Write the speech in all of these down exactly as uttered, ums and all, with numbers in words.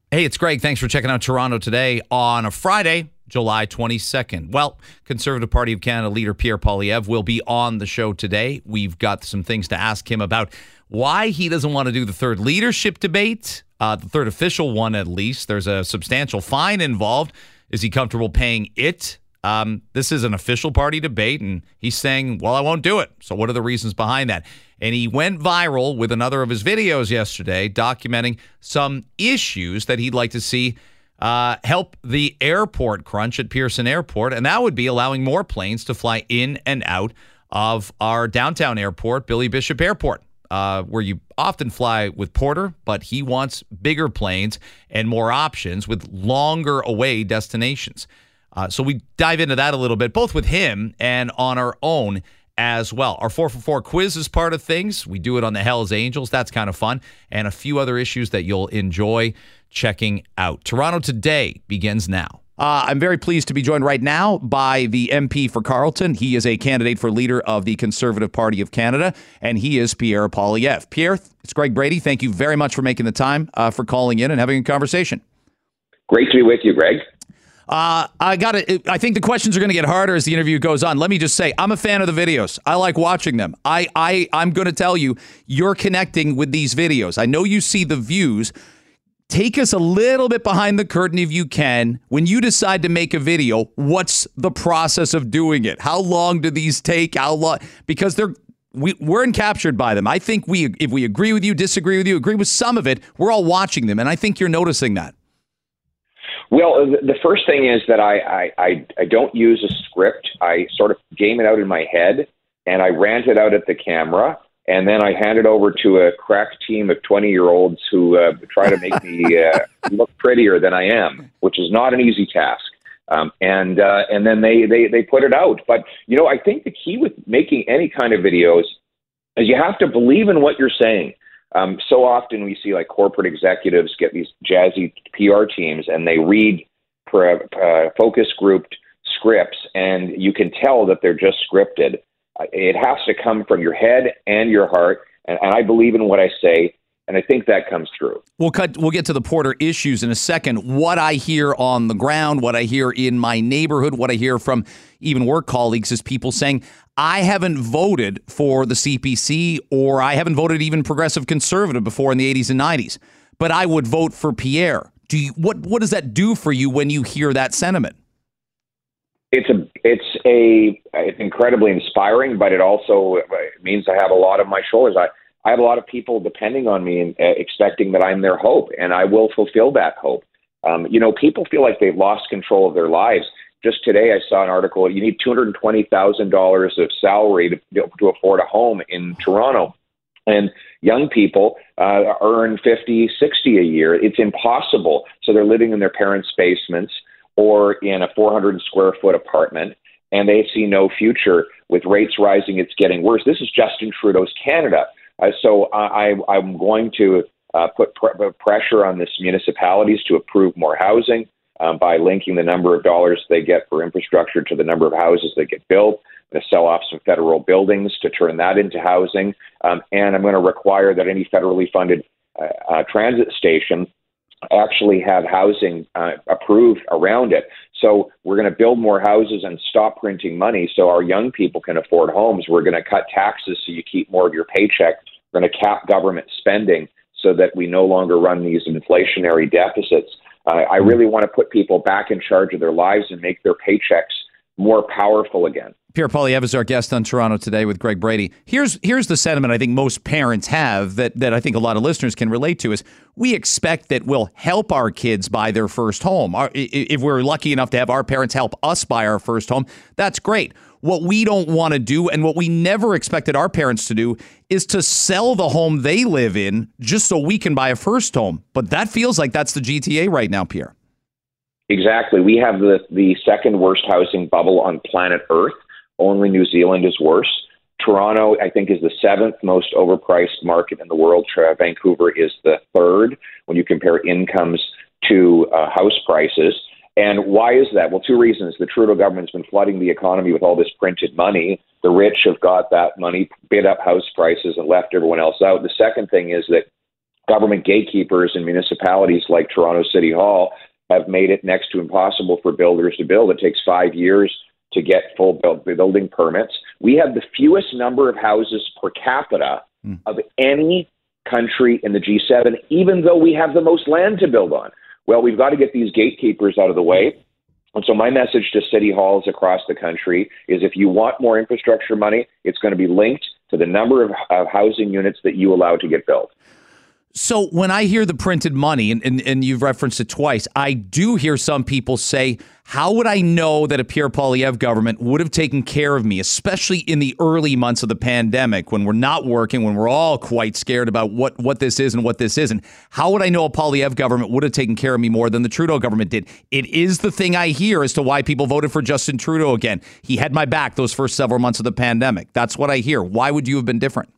Hey, it's Greg. Thanks for checking out Toronto Today on a Friday, July twenty-second. Well, Conservative Party of Canada leader Pierre Poilievre will be on the show today. We've got some things to ask him about why he doesn't want to do the third leadership debate, uh, the third official one at least. There's a substantial fine involved. Is he comfortable paying it? Um, this is an official party debate, and he's saying, well, I won't do it. So what are the reasons behind that? And he went viral with another of his videos yesterday documenting some issues that he'd like to see uh, help the airport crunch at Pearson Airport. And that would be allowing more planes to fly in and out of our downtown airport, Billy Bishop Airport, uh, where you often fly with Porter, but he wants bigger planes and more options with longer away destinations. Uh, so we dive into that a little bit, both with him and on our own as well. Our four for four quiz is part of things. We do it on the Hells Angels. That's kind of fun. And a few other issues that you'll enjoy checking out. Toronto Today begins now. Uh, I'm very pleased to be joined right now by the M P for Carleton. He is a candidate for leader of the Conservative Party of Canada, and he is Pierre Poilievre. Pierre, it's Greg Brady. Thank you very much for making the time uh, for calling in and having a conversation. Great to be with you, Greg. Uh, I got it. I think the questions are going to get harder as the interview goes on. Let me just say, I'm a fan of the videos. I like watching them. I, I, I'm going to tell you, you're connecting with these videos. I know you see the views. Take us a little bit behind the curtain if you can. When you decide to make a video, what's the process of doing it? How long do these take? How long? Because they're we, we're encaptured by them. I think we, if we agree with you, disagree with you, agree with some of it, we're all watching them, and I think you're noticing that. Well, the first thing is that I, I, I don't use a script. I sort of game it out in my head, and I rant it out at the camera, and then I hand it over to a crack team of twenty-year-olds who uh, try to make me uh, look prettier than I am, which is not an easy task. Um, and uh, and then they, they, they put it out. But, you know, I think the key with making any kind of videos is you have to believe in what you're saying. Um, so often we see like corporate executives get these jazzy P R teams and they read uh, focus grouped scripts, and you can tell that they're just scripted. Uh, it has to come from your head and your heart, and, and I believe in what I say, and I think that comes through. We'll cut. We'll get to the Porter issues in a second. What I hear on the ground, what I hear in my neighborhood, what I hear from even work colleagues is people saying, I haven't voted for the C P C, or I haven't voted even Progressive Conservative before in the eighties and nineties, but I would vote for Pierre. Do you, what what does that do for you when you hear that sentiment? It's a it's a it's incredibly inspiring, but it also means I have a lot on my shoulders. I, I have a lot of people depending on me and uh, expecting that I'm their hope, and I will fulfill that hope. Um, you know, people feel like they've lost control of their lives. Just today, I saw an article, you need two hundred twenty thousand dollars of salary to, to afford a home in Toronto. And young people uh, earn fifty, sixty a year. It's impossible. So they're living in their parents' basements or in a four hundred square foot apartment, and they see no future. With rates rising, it's getting worse. This is Justin Trudeau's Canada. Uh, so I, I'm going to uh, put pr- pressure on this municipalities to approve more housing. Um, by linking the number of dollars they get for infrastructure to the number of houses that get built. I'm going to sell off some federal buildings to turn that into housing. Um, and I'm going to require that any federally funded uh, uh, transit station actually have housing uh, approved around it. So we're going to build more houses and stop printing money so our young people can afford homes. We're going to cut taxes so you keep more of your paycheck. We're going to cap government spending so that we no longer run these inflationary deficits. Uh, I really want to put people back in charge of their lives and make their paychecks more powerful again. Pierre Poilievre is our guest on Toronto Today with Greg Brady. Here's here's the sentiment I think most parents have that, that I think a lot of listeners can relate to is we expect that we'll help our kids buy their first home. Our, if we're lucky enough to have our parents help us buy our first home, that's great. What we don't want to do and what we never expected our parents to do is to sell the home they live in just so we can buy a first home. But that feels like that's the G T A right now, Pierre. Exactly. We have the, the second worst housing bubble on planet Earth. Only New Zealand is worse. Toronto, I think, is the seventh most overpriced market in the world. Vancouver is the third when you compare incomes to uh, house prices. And why is that? Well, two reasons. The Trudeau government's been flooding the economy with all this printed money. The rich have got that money, bid up house prices, and left everyone else out. The second thing is that government gatekeepers in municipalities like Toronto City Hall have made it next to impossible for builders to build. It takes five years to get full building permits. We have the fewest number of houses per capita mm. of any country in the G seven, even though we have the most land to build on. Well, we've got to get these gatekeepers out of the way. And so my message to city halls across the country is if you want more infrastructure money, it's going to be linked to the number of, of housing units that you allow to get built. So when I hear the printed money, and, and, and you've referenced it twice, I do hear some people say, how would I know that a Pierre Poilievre government would have taken care of me, especially in the early months of the pandemic when we're not working, when we're all quite scared about what, what this is and what this isn't? How would I know a Poilievre government would have taken care of me more than the Trudeau government did? It is the thing I hear as to why people voted for Justin Trudeau again. He had my back those first several months of the pandemic. That's what I hear. Why would you have been different?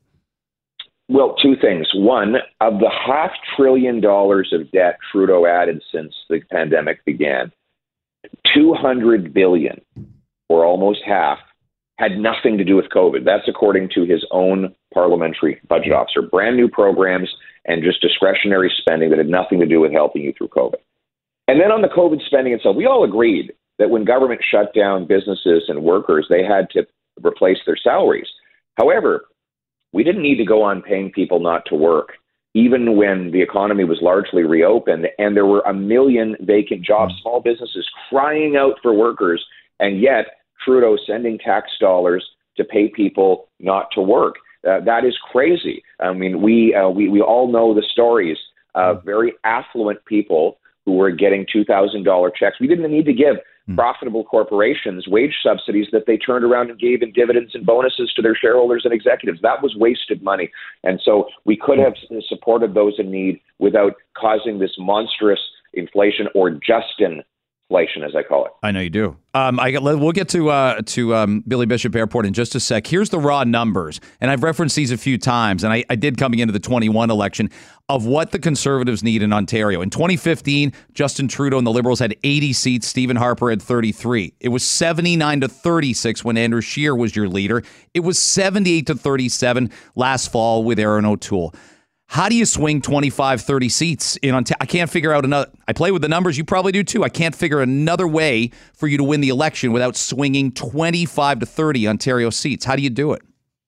Well, two things. One, of the half trillion dollars of debt Trudeau added since the pandemic began, two hundred billion, or almost half, had nothing to do with COVID. That's according to his own parliamentary budget officer. Brand new programs and just discretionary spending that had nothing to do with helping you through COVID. And then on the COVID spending itself, we all agreed that when government shut down businesses and workers, they had to replace their salaries. However, we didn't need to go on paying people not to work, even when the economy was largely reopened and there were a million vacant jobs, small businesses crying out for workers, and yet Trudeau sending tax dollars to pay people not to work. Uh, that is crazy. I mean, we, uh, we we all know the stories of very affluent people who were getting two thousand dollars checks. We didn't need to give profitable corporations wage subsidies that they turned around and gave in dividends and bonuses to their shareholders and executives. That was wasted money. And so we could have supported those in need without causing this monstrous inflation, or Justin inflation, as I call it. I know you do. Um, I we'll get to uh, to um, Billy Bishop Airport in just a sec. Here's the raw numbers, and I've referenced these a few times, and I, I did coming into the twenty-one election, of what the Conservatives need in Ontario. In twenty fifteen, Justin Trudeau and the Liberals had eighty seats. Stephen Harper had thirty-three. It was seventy-nine to thirty-six when Andrew Scheer was your leader. It was seventy-eight to thirty-seven last fall with Erin O'Toole. How do you swing twenty-five, thirty seats in Ontario? I can't figure out another. I play with the numbers. You probably do too. I can't figure another way for you to win the election without swinging twenty-five to thirty Ontario seats. How do you do it?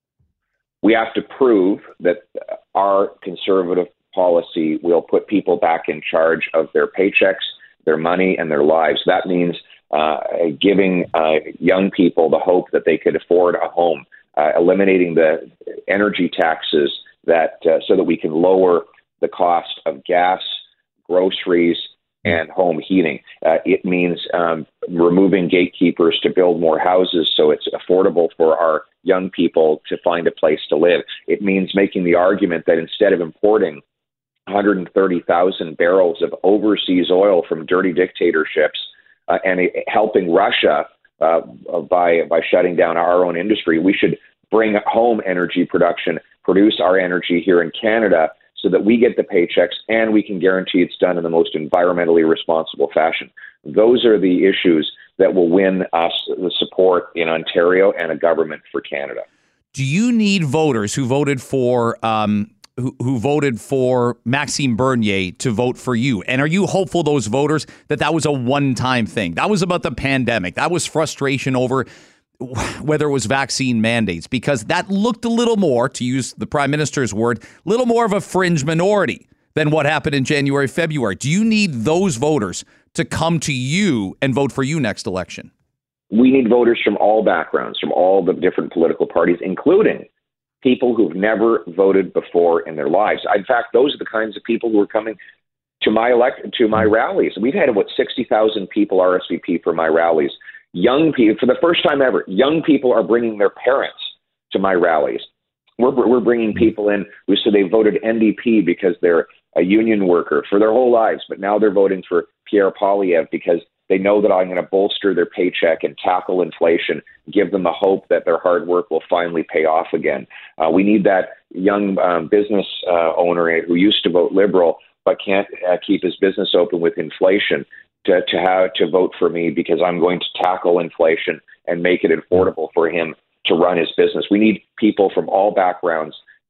We have to prove that our Conservative policy will put people back in charge of their paychecks, their money, and their lives. That means uh, giving uh, young people the hope that they could afford a home, uh, eliminating the energy taxes, that uh, so that we can lower the cost of gas, groceries, and home heating. Uh, it means um, removing gatekeepers to build more houses so it's affordable for our young people to find a place to live. It means making the argument that instead of importing one hundred thirty thousand barrels of overseas oil from dirty dictatorships uh, and uh, helping Russia uh, by by shutting down our own industry, we should bring home energy production, produce our energy here in Canada so that we get the paychecks and we can guarantee it's done in the most environmentally responsible fashion. Those are the issues that will win us the support in Ontario and a government for Canada. Do you need voters who voted for um, who, who voted for Maxime Bernier to vote for you? And are you hopeful, those voters, that that was a one-time thing? That was about the pandemic. That was frustration over whether it was vaccine mandates, because that looked a little more, to use the Prime Minister's word, a little more of a fringe minority than what happened in January, February. Do you need those voters to come to you and vote for you next election? We need voters from all backgrounds, from all the different political parties, including people who've never voted before in their lives. In fact, those are the kinds of people who are coming to my elect to my rallies. We've had about sixty thousand people R S V P for my rallies. Young people, for the first time ever, young people are bringing their parents to my rallies. We're we're bringing people in who said they voted N D P because they're a union worker for their whole lives, but now they're voting for Pierre Poilievre because they know that I'm going to bolster their paycheck and tackle inflation, give them the hope that their hard work will finally pay off again. Uh, we need that young um, business uh, owner who used to vote Liberal but can't uh, keep his business open with inflation to to have to vote for me because I'm going to tackle inflation and make it affordable for him to run his business. We need people from all backgrounds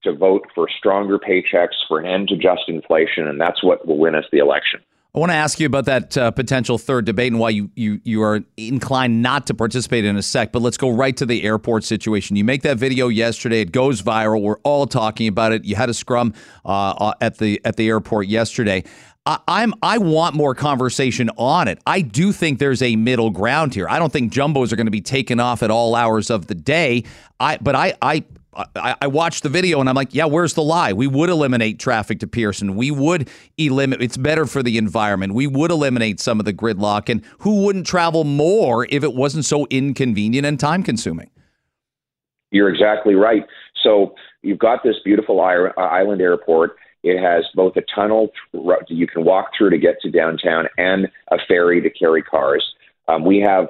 to vote for stronger paychecks, for an end to just inflation, and that's what will win us the election. I want to ask you about that uh, potential third debate and why you, you you are inclined not to participate in a sec, but let's go right to the airport situation. You make that video yesterday. It goes viral. We're all talking about it. You had a scrum uh, at the at the airport yesterday. I, I'm I want more conversation on it. I do think there's a middle ground here. I don't think jumbos are going to be taken off at all hours of the day. I but I I. I, I watched the video and I'm like, yeah, where's the lie? We would eliminate traffic to Pearson. We would eliminate. It's better for the environment. We would eliminate some of the gridlock. And who wouldn't travel more if it wasn't so inconvenient and time consuming? You're exactly right. So you've got this beautiful island airport. It has both a tunnel you can walk through to get to downtown and a ferry to carry cars. Um, we have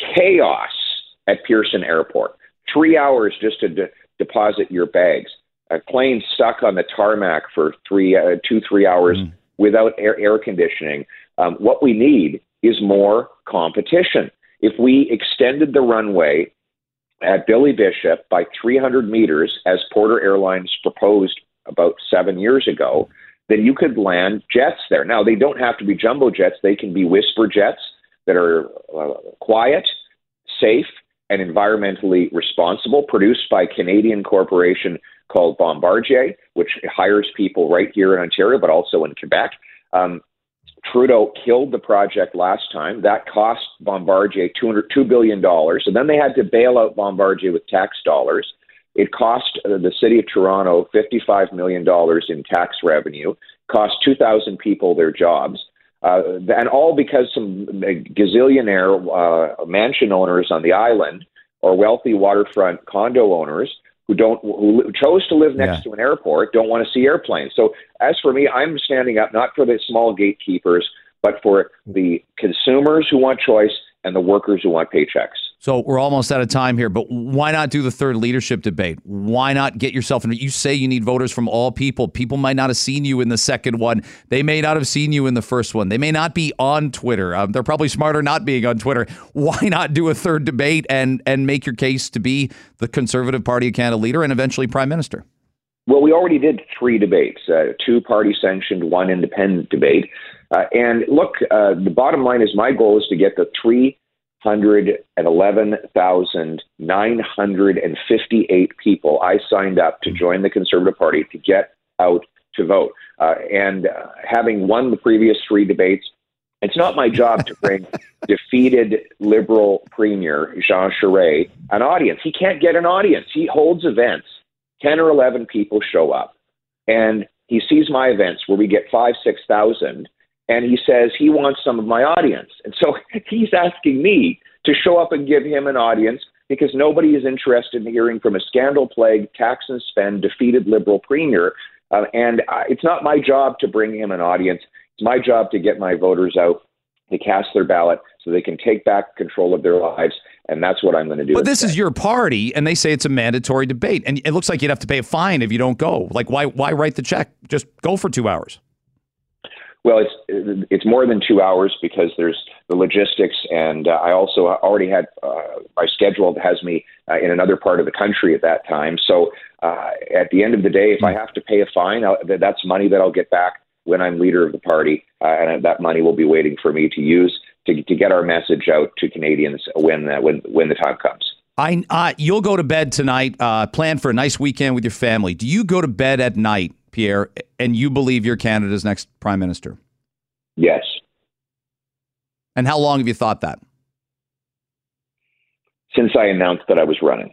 chaos at Pearson Airport. Three hours just to de- deposit your bags. A plane stuck on the tarmac for three, uh, two, three hours mm. without air, air conditioning. Um, what we need is more competition. If we extended the runway at Billy Bishop by three hundred meters, as Porter Airlines proposed about seven years ago, then you could land jets there. Now, they don't have to be jumbo jets. They can be whisper jets that are uh, quiet, safe, and environmentally responsible, produced by a Canadian corporation called Bombardier, which hires people right here in Ontario, but also in Quebec. Um, Trudeau killed the project last time. That cost Bombardier two billion dollars, and then they had to bail out Bombardier with tax dollars. It cost uh, the city of Toronto fifty-five million dollars in tax revenue, cost two thousand people their jobs. Uh, and all because some gazillionaire uh, mansion owners on the island or wealthy waterfront condo owners who don't who chose to live next yeah. to an airport don't want to see airplanes. So as for me, I'm standing up not for the small gatekeepers, but for the consumers who want choice and the workers who want paychecks. So we're almost out of time here, but why not do the third leadership debate? Why not get yourself in? You say you need voters from all people. People might not have seen you in the second one. They may not have seen you in the first one. They may not be on Twitter. Um, they're probably smarter not being on Twitter. Why not do a third debate and and make your case to be the Conservative Party of Canada leader and eventually Prime Minister? Well, we already did three debates, uh, two party-sanctioned, one independent debate. Uh, and look, uh, the bottom line is my goal is to get the three hundred eleven thousand nine hundred fifty-eight people I signed up to join the Conservative Party to get out to vote. Uh, and uh, having won the previous three debates, it's not my job to bring defeated Liberal Premier Jean Charest an audience. He can't get an audience. He holds events. ten or eleven people show up. And he sees my events where we get five, six thousand. And he says he wants some of my audience. And so he's asking me to show up and give him an audience because nobody is interested in hearing from a scandal-plagued, tax and spend, defeated Liberal premier. Uh, and uh, it's not my job to bring him an audience. It's my job to get my voters out to cast their ballot so they can take back control of their lives. And that's what I'm going to do. But this is your party, and they say it's a mandatory debate. And it looks like you'd have to pay a fine if you don't go. Like, why, why write the check? Just go for two hours. Well, it's it's more than two hours because there's the logistics, and uh, I also already had uh, my schedule has me uh, in another part of the country at that time. So uh, at the end of the day, if I have to pay a fine, I'll, that's money that I'll get back when I'm leader of the party, uh, and that money will be waiting for me to use to to get our message out to Canadians when uh, when when the time comes. I uh, you'll go to bed tonight. Uh, plan for a nice weekend with your family. Do you go to bed at night, Pierre, and you believe you're Canada's next prime minister? Yes. And how long have you thought that? Since I announced that I was running.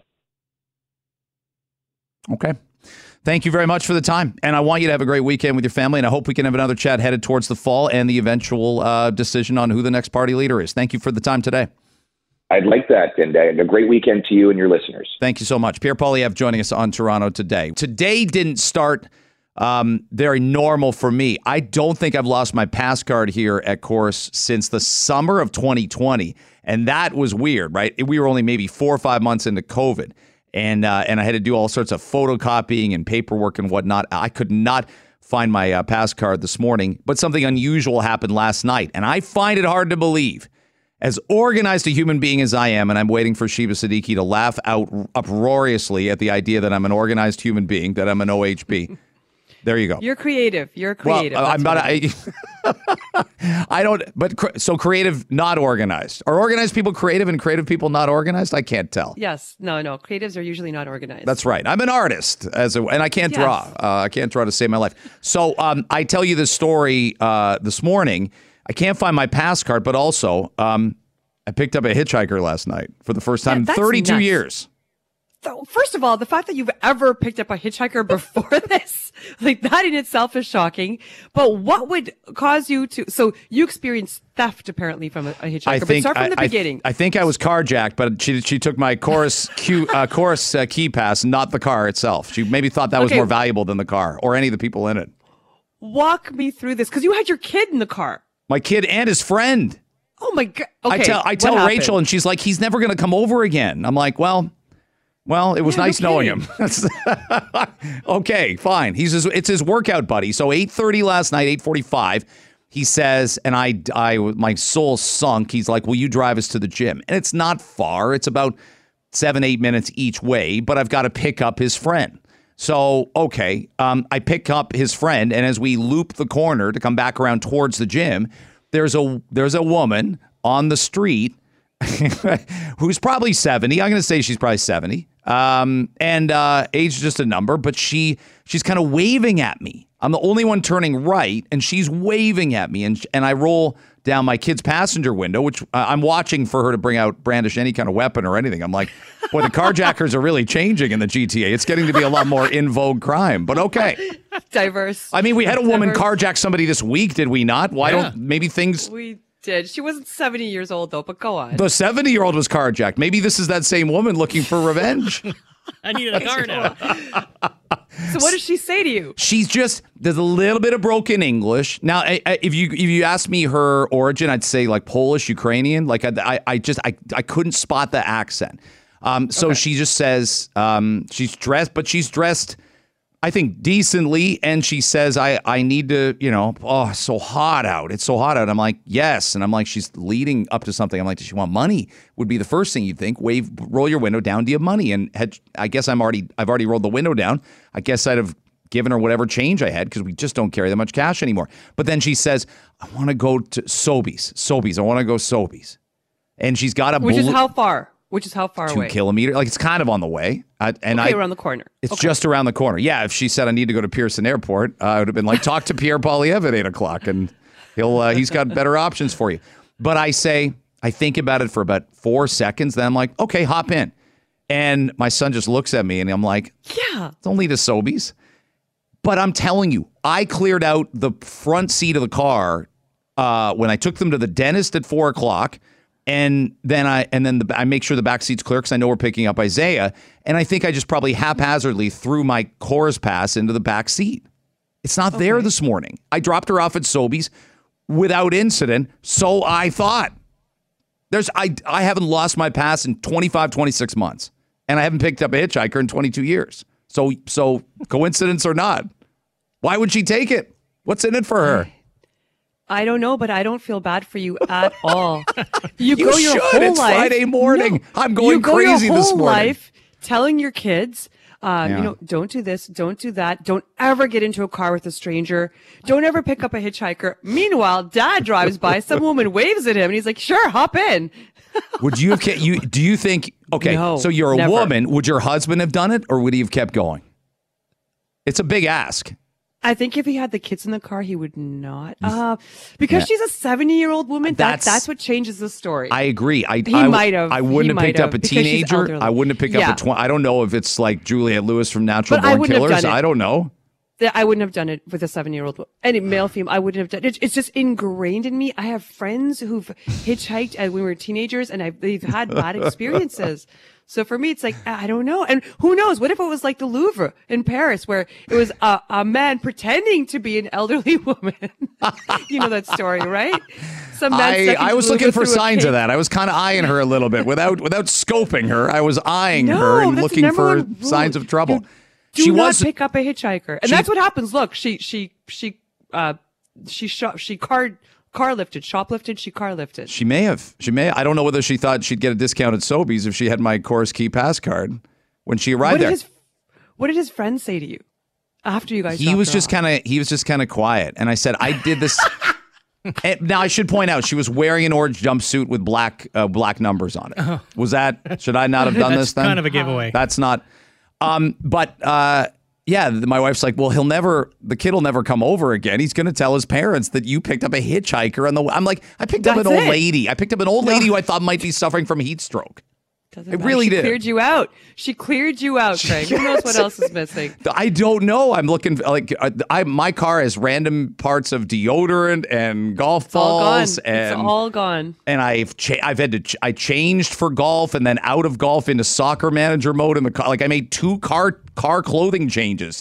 Okay. Thank you very much for the time. And I want you to have a great weekend with your family. And I hope we can have another chat headed towards the fall and the eventual uh, decision on who the next party leader is. Thank you for the time today. I'd like that, and uh, a great weekend to you and your listeners. Thank you so much. Pierre Poilievre joining us on Toronto Today. Today didn't start um, very normal for me. I don't think I've lost my pass card here at Corus since the summer of twenty twenty, and that was weird, right? We were only maybe four or five months into COVID, and uh, and I had to do all sorts of photocopying and paperwork and whatnot. I could not find my uh, pass card this morning, but something unusual happened last night, and I find it hard to believe as organized a human being as I am, and I'm waiting for Sheba Siddiqui to laugh out uproariously at the idea that I'm an organized human being, that I'm an O H B. There you go. You're creative. You're creative. Well, I'm not. I, I don't. But cr- so creative, not organized. Are organized people creative and creative people not organized? I can't tell. Yes. No. No. Creatives are usually not organized. That's right. I'm an artist, as a, and I can't Yes. draw. Uh, I can't draw to save my life. So um, I tell you this story uh, this morning. I can't find my pass card, but also um, I picked up a hitchhiker last night for the first time Yeah, in that's thirty-two nuts. years. So, first of all, the fact that you've ever picked up a hitchhiker before this, like that in itself is shocking. But what would cause you to? So you experienced theft apparently from a, a hitchhiker. I but think start from I, the I- beginning. I, think I was carjacked, but she she took my chorus Q, uh, chorus uh, key pass, not the car itself. She maybe thought that was Okay. more valuable than the car or any of the people in it. Walk me through this because you had your kid in the car. My kid and his friend. Oh my god! Okay, I tell I what tell happened? Rachel, and she's like, he's never going to come over again. I'm like, well. Well, it was Yeah, no nice knowing kidding. him. Okay, fine. He's his, it's his workout buddy. So eight thirty last night, eight forty-five, he says, and I, I, my soul sunk. He's like, will you drive us to the gym? And it's not far. It's about seven, eight minutes each way, but I've got to pick up his friend. So, okay, um, I pick up his friend, and as we loop the corner to come back around towards the gym, there's a there's a woman on the street who's probably seventy. I'm going to say she's probably seventy. Um, and uh, age is just a number, but she she's kind of waving at me. I'm the only one turning right, and she's waving at me. And and I roll down my kid's passenger window, which uh, I'm watching for her to bring out, brandish any kind of weapon or anything. I'm like, boy, the carjackers are really changing in the G T A. It's getting to be a lot more in vogue crime, but okay. Diverse. I mean, we had a woman Diverse. carjack somebody this week, did we not? Why Yeah. don't maybe things... We did. She wasn't seventy years old though, but go on. The seventy-year-old was carjacked. Maybe this is that same woman looking for revenge. I need a car now. So what does she say to you? She's just, there's a little bit of broken English. Now, I, I, if you if you ask me her origin, I'd say like Polish, Ukrainian. Like I, I, I just, I, I couldn't spot the accent. Um, so Okay. she just says um, she's dressed, but she's dressed, I think, decently. And she says, I, I need to, you know, oh, it's so hot out. It's so hot out. I'm like, yes. And I'm like, she's leading up to something. I'm like, does she want money? Would be the first thing you'd think. Wave, roll your window down. Do you have money? And had, I guess I'm already, I've already rolled the window down. I guess I'd have given her whatever change I had because we just don't carry that much cash anymore. But then she says, I want to go to Sobeys. Sobeys. I want to go Sobeys. And she's got a Which is blue- how far? Which is how far two away? kilometers. Like it's kind of on the way. I, and Okay, I, around the corner. it's Okay. just around the corner. Yeah, if she said I need to go to Pearson Airport, uh, I would have been like, talk to Pierre Polyev at eight o'clock, and he'll uh, he's got better options for you. But I say, I think about it for about four seconds, then I'm like, okay, hop in. And my son just looks at me, and I'm like, Yeah. it's only to Sobeys. But I'm telling you, I cleared out the front seat of the car uh, when I took them to the dentist at four o'clock. And then I and then the, I make sure the back seat's clear because I know we're picking up Isaiah. And I think I just probably haphazardly threw my Coors Pass into the back seat. It's not there this morning. I dropped her off at Sobeys without incident, so I thought. There's I I haven't lost my pass in twenty-five, twenty-six months, and I haven't picked up a hitchhiker in twenty-two years. So so coincidence or not, why would she take it? What's in it for her? I don't know, but I don't feel bad for you at all. You, You go your should. whole It's life. Friday morning. No. I'm going you go crazy your this whole morning. life telling your kids, um, Yeah. you know, don't do this, don't do that, don't ever get into a car with a stranger, don't ever pick up a hitchhiker. Meanwhile, dad drives by, some woman waves at him, and he's like, "Sure, hop in." Would you have kept you? Do you think? Okay, No, so you're a never. woman. Would your husband have done it, or would he have kept going? It's a big ask. I think if he had the kids in the car, he would not. Uh, because Yeah. she's a seventy-year-old woman, That's- that's, that's what changes the story. I agree. I He I, might have. I He wouldn't have might picked up have, a because she's teenager. elderly. I wouldn't have picked Yeah. up a twenty. I don't know if it's like Juliette Lewis from Natural But I Born wouldn't have Killers. done it. I don't know. that I wouldn't have done it with a seven-year-old. Any male, female, I wouldn't have done it. It's just ingrained in me. I have friends who've hitchhiked when we were teenagers, and I've, they've had bad experiences. So for me, it's like, I don't know. And who knows? What if it was like the Louvre in Paris, where it was a, a man pretending to be an elderly woman? You know that story, right? Some man I, stuck I into was the looking Louvre for through a signs cake. of that. I was kind of eyeing her a little bit without without scoping her. I was eyeing No, her and that's the looking number for one rule. signs of trouble. Do she not was pick up a hitchhiker, and she- that's what happens. Look, she she she uh she shot she card car lifted, shoplifted. She car lifted. She may have. She may. I don't know whether she thought she'd get a discount at Sobeys if she had my Course Key Pass card when she arrived what there. Did his, what did his friends say to you after you guys? He was just kind of. He was just kind of quiet, and I said, "I did this." And now I should point out she was wearing an orange jumpsuit with black uh, black numbers on it. Was that? Should I not have done That's this then? kind of a giveaway. That's not. Um, but uh, yeah, my wife's like, well, he'll never. The kid will never come over again. He's going to tell his parents that you picked up a hitchhiker on the. I'm like, I picked up That's an old it. lady. I picked up an old lady who I thought might be suffering from heat stroke. Doesn't It matter. really she did. Cleared you out. She cleared you out, Craig. Who knows what else is missing? I don't know. I'm looking like uh, I my car has random parts of deodorant and golf It's all gone. balls, and It's all gone. and I've cha- I've had to ch- I changed for golf and then out of golf into soccer manager mode in the car. Like I made two car car clothing changes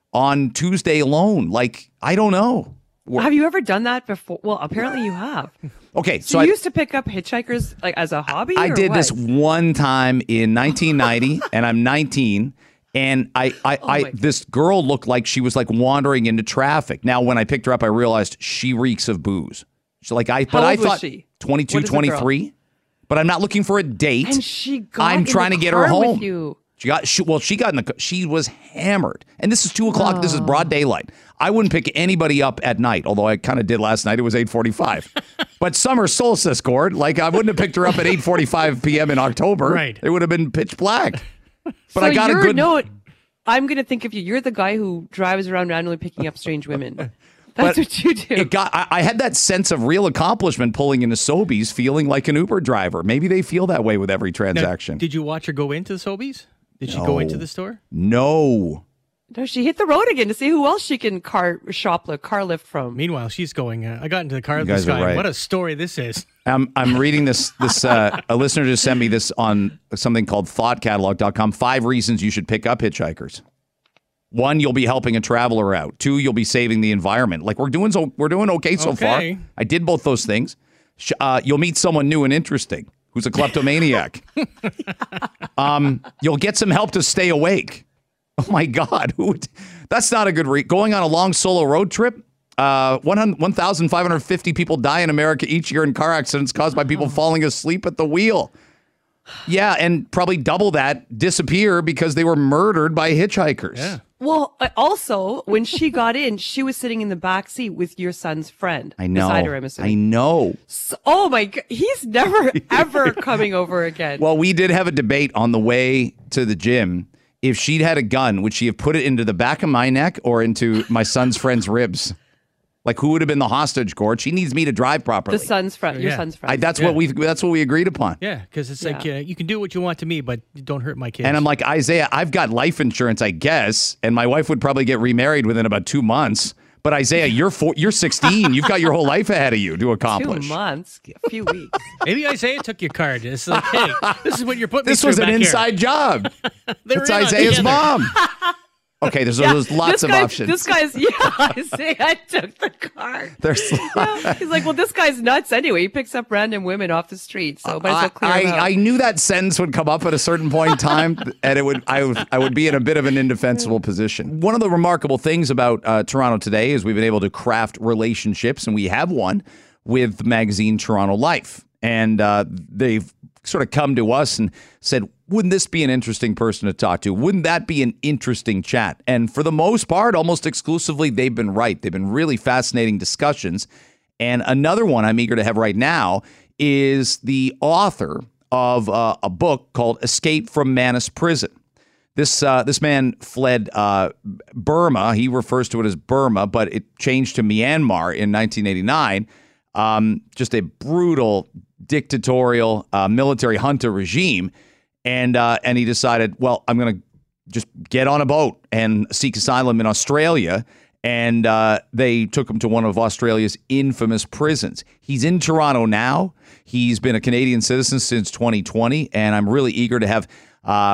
on Tuesday alone. Like I don't know. Have you ever done that before? Well, apparently you have. Okay, So, so you I, used to pick up hitchhikers like as a hobby? I or did what? this one time in nineteen ninety, and I'm nineteen. And I, I, Oh I, my- this girl looked like she was like wandering into traffic. Now, when I picked her up, I realized she reeks of booze. So like I, but How I old was thought she? twenty-two, What is the girl? twenty-three. But I'm not looking for a date. And she got I'm in trying the to get her car with home. you. She got she, well. She got in the. ca- She was hammered, and this is two o'clock. This is broad daylight. I wouldn't pick anybody up at night, although I kind of did last night. It was eight forty-five. But summer solstice, Gord. Like I wouldn't have picked her up at eight forty-five p.m. in October. Right. It would have been pitch black. But So I got a you're, good. No, I'm going to think of you. You're the guy who drives around randomly picking up strange women. That's But what you do. It got. I, I had that sense of real accomplishment pulling into Sobeys, feeling like an Uber driver. Maybe they feel that way with every Now, transaction. did you watch her go into the Sobeys? Did she go into the store? No. No, she hit the road again to see who else she can car shoplift, car lift from. Meanwhile, she's going. Uh, I got into the car with guys this are guy. right. What a story this is. I'm I'm reading this this uh, a listener just sent me this on something called thought catalog dot com. Five reasons you should pick up hitchhikers. One, you'll be helping a traveler out. Two, you'll be saving the environment. Like we're doing so we're doing okay so Okay. far. I did both those things. Sh- Uh, you'll meet someone new and interesting who's a kleptomaniac. um, you'll get some help to stay awake. Oh my God, who would, that's not a good re- going on a long solo road trip. Uh, one thousand five hundred fifty people die in America each year in car accidents caused by people falling asleep at the wheel. Yeah, and probably double that disappear because they were murdered by hitchhikers. Yeah. Well, I- also, when she got in, she was sitting in the back seat with your son's friend. I know. Beside her, I'm I assuming. know. So- oh my God. He's never, ever coming over again. Well, we did have a debate on the way to the gym. If she'd had a gun, would she have put it into the back of my neck or into my son's friend's ribs? Like, who would have been the hostage, Gord? She needs me to drive properly. the son's friend, your Yeah. son's friend. I, that's Yeah. what we that's what we agreed upon. Yeah, because it's like Yeah. uh, you can do what you want to me, but don't hurt my kids. And I'm like, Isaiah, I've got life insurance, I guess, and my wife would probably get remarried within about two months. But Isaiah, you're four, you're sixteen. You've got your whole life ahead of you to Two accomplish. months, a few weeks. maybe Isaiah took your card. It's like, hey, this is what you're putting. This me was through an back here. inside job. They were It's in on it Isaiah's together. mom. Okay, there's, there's lots This of guy- options. This guy's, yeah, Isaiah took the car. There's Yeah. He's like, well, this guy's nuts anyway. He picks up random women off the street, so might as well I, clear him out. I, I knew that sentence would come up at a certain point in time, and it would I would I would be in a bit of an indefensible position. One of the remarkable things about uh, Toronto Today is we've been able to craft relationships, and we have one with the magazine Toronto Life, and uh, they've sort of come to us and said, wouldn't this be an interesting person to talk to? Wouldn't that be an interesting chat? And for the most part, almost exclusively, they've been right. They've been really fascinating discussions. And another one I'm eager to have right now is the author of uh, a book called Escape from Manus Prison. This uh, this man fled uh, Burma. He refers to it as Burma, but it changed to Myanmar in nineteen eighty-nine. Um, just a brutal dictatorial uh, military junta regime. And uh, and he decided, well, I'm going to just get on a boat and seek asylum in Australia. And uh, they took him to one of Australia's infamous prisons. He's in Toronto now. He's been a Canadian citizen since twenty twenty. And I'm really eager to have uh,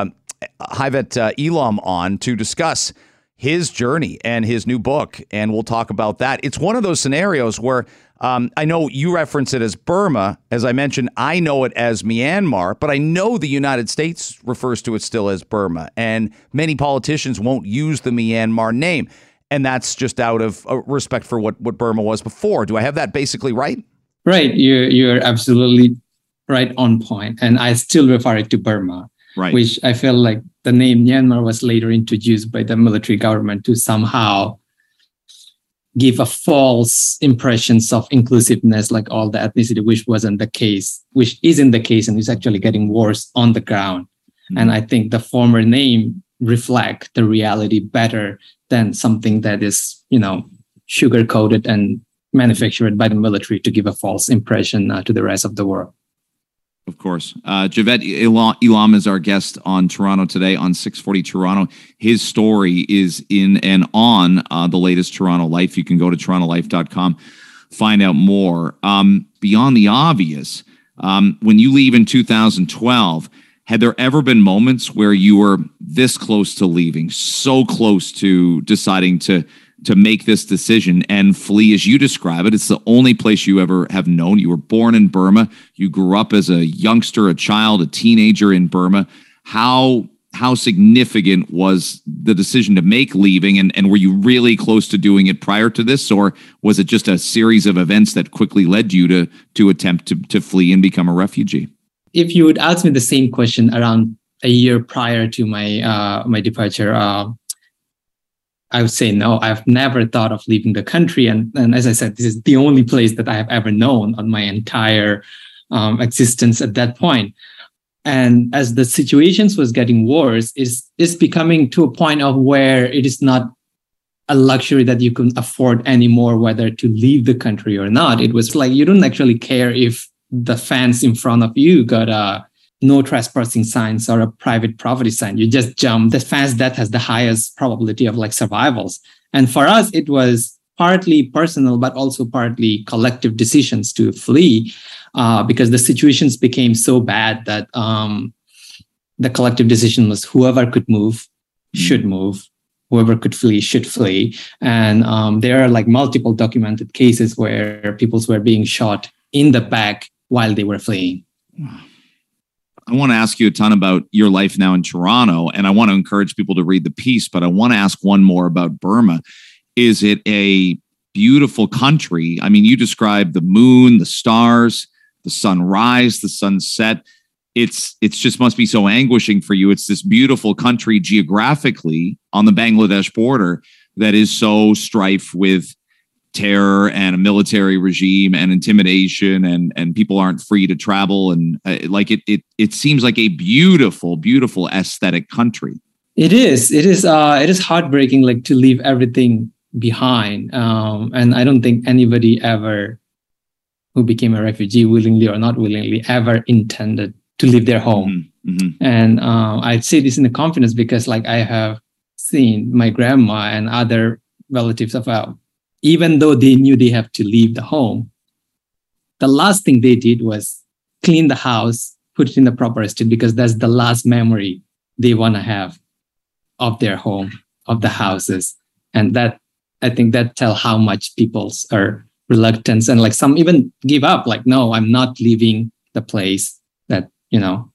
Hivet uh, Elam on to discuss his journey and his new book. And we'll talk about that. It's one of those scenarios where um, I know you reference it as Burma. As I mentioned, I know it as Myanmar, but I know the United States refers to it still as Burma. And many politicians won't use the Myanmar name. and that's just out of uh, respect for what, what Burma was before. Do I have that basically right? Right. You're, you're absolutely right on point. And I still refer it to Burma, right. which I feel like the name Myanmar was later introduced by the military government to somehow give a false impressions of inclusiveness, like all the ethnicity, which wasn't the case, which isn't the case, and is actually getting worse on the ground. Mm-hmm. And I think the former name reflect the reality better than something that is, you know, sugar-coated and manufactured by the military to give a false impression uh, to the rest of the world. Of course. Uh, Javed Elam, Elam is our guest on Toronto Today on six forty Toronto. His story is in and on uh, the latest Toronto Life. You can go to toronto life dot com, find out more. Um, beyond the obvious, um, when you leave in two thousand twelve, had there ever been moments where you were this close to leaving, so close to deciding to to make this decision and flee, as you describe it? It's the only place you ever have known. You were born in Burma. You grew up as a youngster, a child, a teenager in Burma. How how significant was the decision to make leaving, and, and were you really close to doing it prior to this, or was it just a series of events that quickly led you to to attempt to, to flee and become a refugee? If you would ask me the same question around a year prior to my uh, my departure, uh, I would say no. I've never thought of leaving the country, and, and as I said, this is the only place that I have ever known on my entire um, existence at that point. And as the situations was getting worse, it's it's becoming to a point of where it is not a luxury that you can afford anymore, whether to leave the country or not. It was like you don't actually care if the fence in front of you got a no trespassing signs or a private property sign. You just jump the fence that has the highest probability of like survivals. And for us, it was partly personal, but also partly collective decisions to flee uh, because the situations became so bad that um, the collective decision was whoever could move should move. Whoever could flee should flee. And um, there are like multiple documented cases where people were being shot in the back while they were fleeing. Wow. I want to ask you a ton about your life now in Toronto, and I want to encourage people to read the piece, but I want to ask one more about Burma. Is it a beautiful country? I mean, you described the moon, the stars, the sunrise, the sunset. It's it's just must be so anguishing for you. It's this beautiful country geographically on the Bangladesh border that is so strife with terror and a military regime and intimidation, and and people aren't free to travel, and uh, like it it it seems like a beautiful beautiful aesthetic country. It is it is uh it is heartbreaking, like to leave everything behind, um and I don't think anybody ever who became a refugee, willingly or not willingly, ever intended to leave their home. Mm-hmm. Mm-hmm. And uh, I say this in the confidence because like I have seen my grandma and other relatives of ours, even though they knew they have to leave the home, the last thing they did was clean the house, put it in the proper state, because that's the last memory they want to have of their home, of the houses. And that, I think that tell how much people's are reluctance, and like some even give up, like, no, I'm not leaving the place that, you know,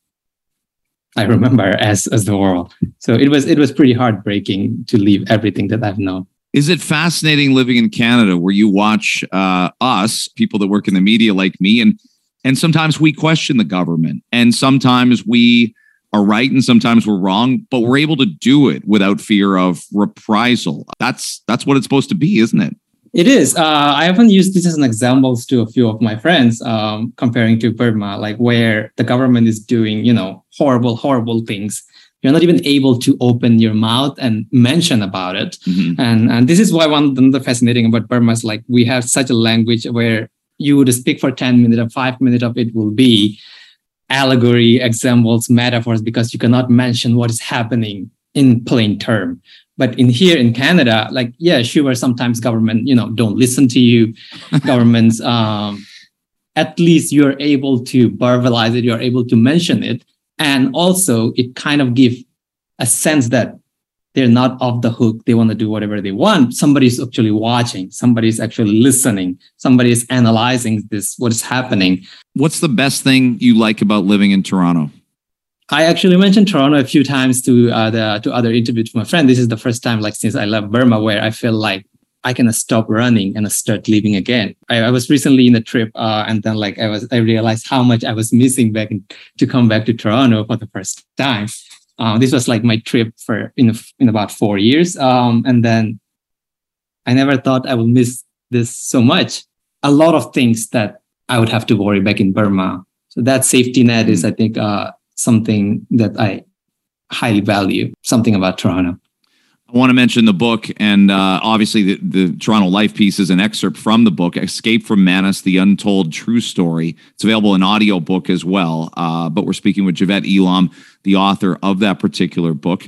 I remember as, as the world. So it was, it was pretty heartbreaking to leave everything that I've known. Is it fascinating living in Canada where you watch uh, us, people that work in the media like me, and and sometimes we question the government, and sometimes we are right and sometimes we're wrong, but we're able to do it without fear of reprisal. That's that's what it's supposed to be, isn't it? It is. Uh, I haven't used this as an example to a few of my friends, um, comparing to Burma, like where the government is doing, you know, horrible, horrible things. You're not even able to open your mouth and mention about it. Mm-hmm. And, and this is why one of the fascinating about Burma is like we have such a language where you would speak for ten minutes and five minutes of it will be allegory, examples, metaphors, because you cannot mention what is happening in plain term. But in here in Canada, like, yeah, sure, sometimes government, you know, don't listen to you. Governments, um, at least you're able to verbalize it, you're able to mention it. And also it kind of gives a sense that they're not off the hook. They want to do whatever they want. Somebody's actually watching. Somebody's actually listening. Somebody's analyzing this, what is happening. What's the best thing you like about living in Toronto? I actually mentioned Toronto a few times to uh, the to other interviews with my friend. This is the first time, like since I left Burma, where I feel like I can stop running and start living again. I, I was recently in a trip, uh, and then like I was, I realized how much I was missing back in, to come back to Toronto for the first time. Uh, this was like my trip for in in about four years, um, and then I never thought I would miss this so much. A lot of things that I would have to worry back in Burma. So that safety net is, I think, uh, something that I highly value. Something about Toronto. I want to mention the book, and uh, obviously the, the Toronto Life piece is an excerpt from the book, Escape from Manus, The Untold True Story. It's available in audio book as well, uh, but we're speaking with Javed Elam, the author of that particular book.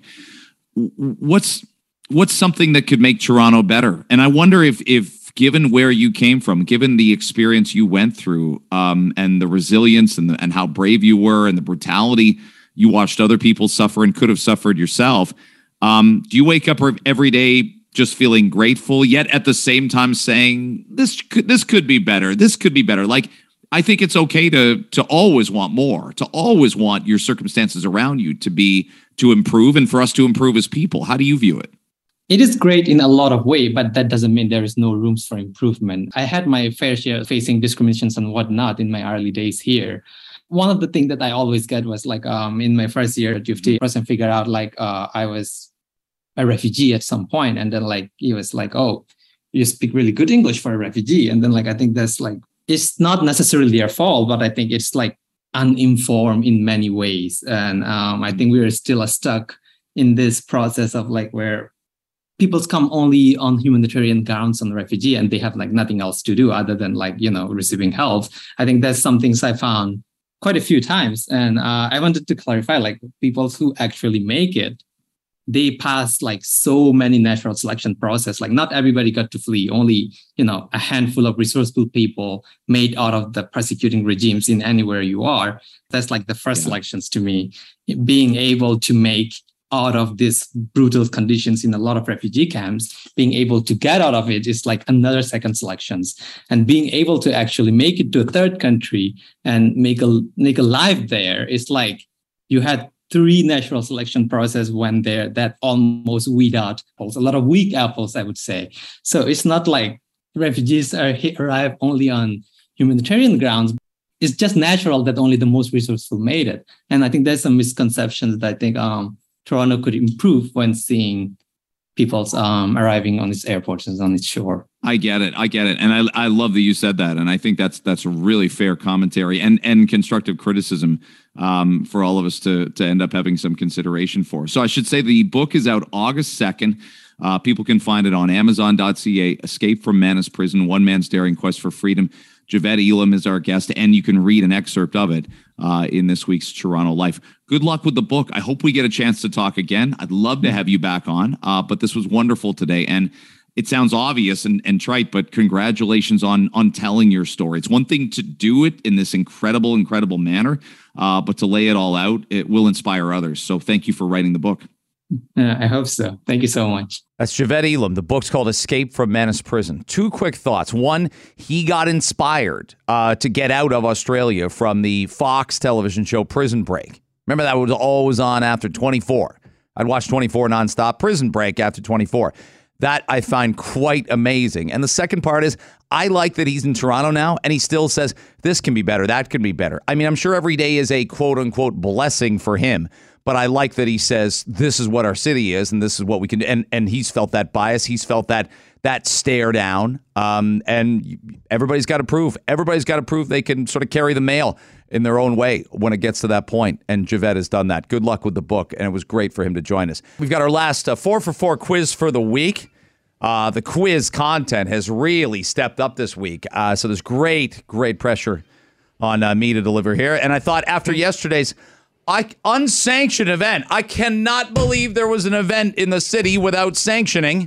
What's what's something that could make Toronto better? And I wonder if, if given where you came from, given the experience you went through, um, and the resilience and, the, and how brave you were and the brutality you watched other people suffer and could have suffered yourself, Um, do you wake up every day just feeling grateful, yet at the same time saying this could this could be better, this could be better? Like, I think it's okay to to always want more, to always want your circumstances around you to be to improve, and for us to improve as people. How do you view it? It is great in a lot of ways, but that doesn't mean there is no rooms for improvement. I had my fair share of facing discriminations and whatnot in my early days here. One of the things that I always get was like um, in my first year at U of T, a person figured out like uh, I was a refugee at some point, and then like he was like, "Oh, you speak really good English for a refugee." And then like I think that's like it's not necessarily their fault, but I think it's like uninformed in many ways, and um, I think we are still stuck in this process of like where people come only on humanitarian grounds on the refugee, and they have like nothing else to do other than like you know receiving help. I think that's some things I found quite a few times, and uh, I wanted to clarify like people who actually make it. They passed like so many natural selection process. Like not everybody got to flee. Only, you know, a handful of resourceful people made out of the persecuting regimes in anywhere you are. That's like the first yeah. selections to me. Being able to make out of these brutal conditions in a lot of refugee camps, being able to get out of it is like another second selections. And being able to actually make it to a third country and make a make a life there is like you had three natural selection process when there that almost weed out apples, a lot of weak apples, I would say. So it's not like refugees are arrive only on humanitarian grounds. It's just natural that only the most resourceful made it. And I think there's some misconceptions that I think um, Toronto could improve when seeing people's um, arriving on its airports and on its shore. I get it. I get it. And I I love that you said that. And I think that's that's a really fair commentary and and constructive criticism um, for all of us to, to end up having some consideration for. So I should say the book is out August second. Uh, people can find it on amazon dot c a, Escape from Manus Prison, One Man's Daring Quest for Freedom. Javed Elam is our guest, and you can read an excerpt of it uh, in this week's Toronto Life. Good luck with the book. I hope we get a chance to talk again. I'd love to have you back on, uh, but this was wonderful today. And it sounds obvious and, and trite, but congratulations on on telling your story. It's one thing to do it in this incredible, incredible manner, uh, but to lay it all out, it will inspire others. So thank you for writing the book. Uh, I hope so. Thank you so much. That's Javed Elam. The book's called Escape from Manus Prison. Two quick thoughts. One, he got inspired uh, to get out of Australia from the Fox television show Prison Break. Remember that was always on after twenty-four. I'd watch twenty-four nonstop. Prison Break after twenty-four. That I find quite amazing. And the second part is I like that he's in Toronto now and he still says this can be better, that can be better. I mean, I'm sure every day is a quote unquote blessing for him. But I like that he says this is what our city is and this is what we can do. And, and he's felt that bias. He's felt that that stare down. Um, and everybody's got to prove. Everybody's got to prove they can sort of carry the mail in their own way when it gets to that point. And Javed has done that. Good luck with the book. And it was great for him to join us. We've got our last uh, four for four quiz for the week. Uh, the quiz content has really stepped up this week. Uh, so there's great, great pressure on uh, me to deliver here. And I thought after yesterday's I, unsanctioned event. I cannot believe there was an event in the city without sanctioning.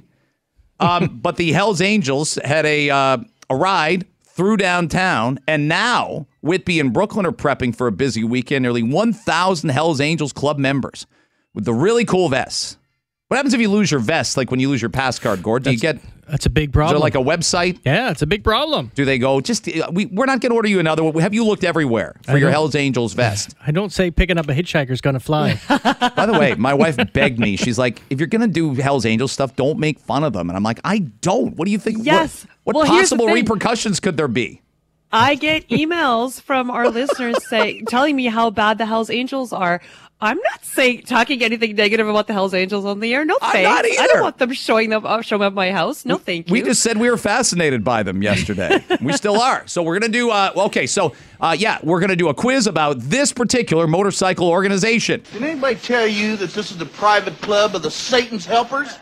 Um, but the Hells Angels had a uh, a ride through downtown, and now Whitby and Brooklyn are prepping for a busy weekend. Nearly one thousand Hells Angels club members with the really cool vests. What happens if you lose your vest, like when you lose your pass card, Gord? Do you get That's a big Is problem. there like a website? yeah, it's a big problem. Do they go, just, uh, we, we're not going to order you another one. Have you looked everywhere for I your don't- Hells Angels vest? I don't say picking up a hitchhiker's going to fly. By the way, my wife begged me. She's like, if you're going to do Hells Angels stuff, don't make fun of them. And I'm like, I don't. What do you think? Yes. What, Well, what here's the possible thing. repercussions could there be? I get emails from our listeners say telling me how bad the Hells Angels are. I'm not saying talking anything negative about the Hells Angels on the air. No I'm thanks. not I either. don't want them showing them up, showing up my house. No, thank you. We just said we were fascinated by them yesterday. We still are. So we're going to do, uh, okay, so uh, yeah, we're going to do a quiz about this particular motorcycle organization. Did anybody tell you that this is the private club of the Satan's helpers?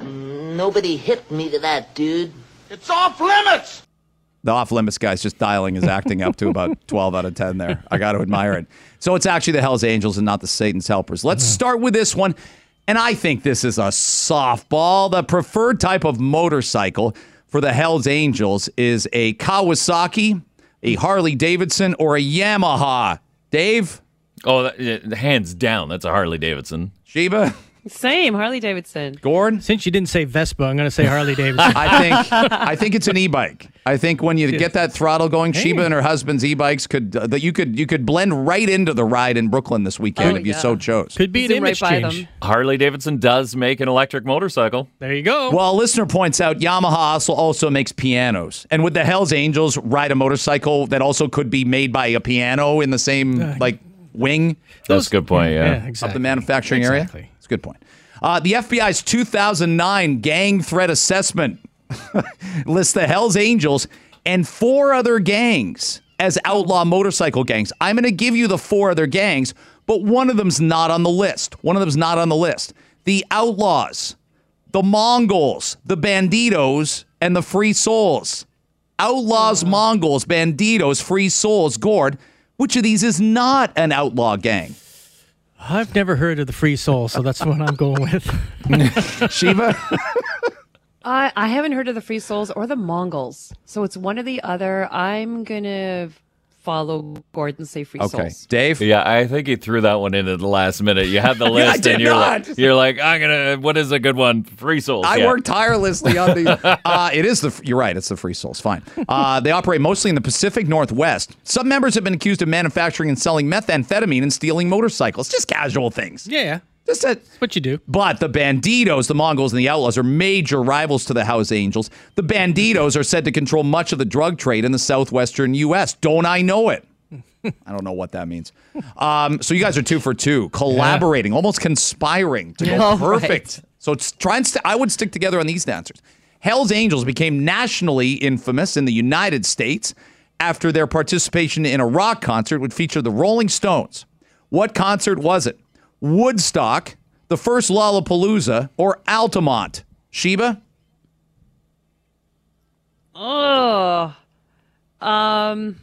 Nobody hit me to that, dude. It's off limits! The off limits guy's just dialing his acting up to about twelve out of ten there. I got to admire it. So it's actually the Hells Angels and not the Satan's Helpers. Let's start with this one. And I think this is a softball. The preferred type of motorcycle for the Hells Angels is a Kawasaki, a Harley Davidson, or a Yamaha. Dave? Oh, that, yeah, hands down, that's a Harley Davidson. Sheba? Same, Harley Davidson. Gord? Since you didn't say Vespa, I'm going to say Harley Davidson. I think I think it's an e-bike. I think when you get that throttle going, Hey. Sheba and her husband's e-bikes could uh, that you could you could blend right into the ride in Brooklyn this weekend Oh, if you yeah. so chose. Could be an Zoom image right by change. them. Harley Davidson does make an electric motorcycle. There you go. Well, a listener points out Yamaha also, also makes pianos. And would the Hells Angels ride a motorcycle that also could be made by a piano in the same like wing That's a good point, yeah. yeah, exactly. of the manufacturing area? Exactly. It's a good point. Uh, the F B I's two thousand nine gang threat assessment lists the Hells Angels and four other gangs as outlaw motorcycle gangs. I'm going to give you the four other gangs, but one of them's not on the list. One of them's not on the list. The Outlaws, the Mongols, the Banditos, and the Free Souls. Outlaws, Mongols, Banditos, Free Souls. Gord, which of these is not an outlaw gang? I've never heard of the Free Soul, so that's what I'm going with. Sheba? I I haven't heard of the Free Souls or the Mongols, so it's one or the other. I'm gonna follow Gordon and say Free Okay. Souls. Dave? Yeah, I think he threw that one in at the last minute. You had the list, did and you're not. like, you're like, I'm gonna. What is a good one? Free Souls. I yeah. worked tirelessly on the. Uh, it is the. You're right. It's the Free Souls. Fine. Uh, they operate mostly in the Pacific Northwest. Some members have been accused of manufacturing and selling methamphetamine and stealing motorcycles. Just casual things. Yeah, Just a, that's what you do. But the Banditos, the Mongols, and the Outlaws are major rivals to the Hells Angels. The Banditos are said to control much of the drug trade in the southwestern U S. Don't I know it? I don't know what that means. Um, so you guys are two for two, collaborating, almost conspiring to go All perfect. So it's, try and st- I would stick together on these answers. Hells Angels became nationally infamous in the United States after their participation in a rock concert would feature the Rolling Stones. What concert was it? Woodstock, the first Lollapalooza, or Altamont? Sheba? Oh, um,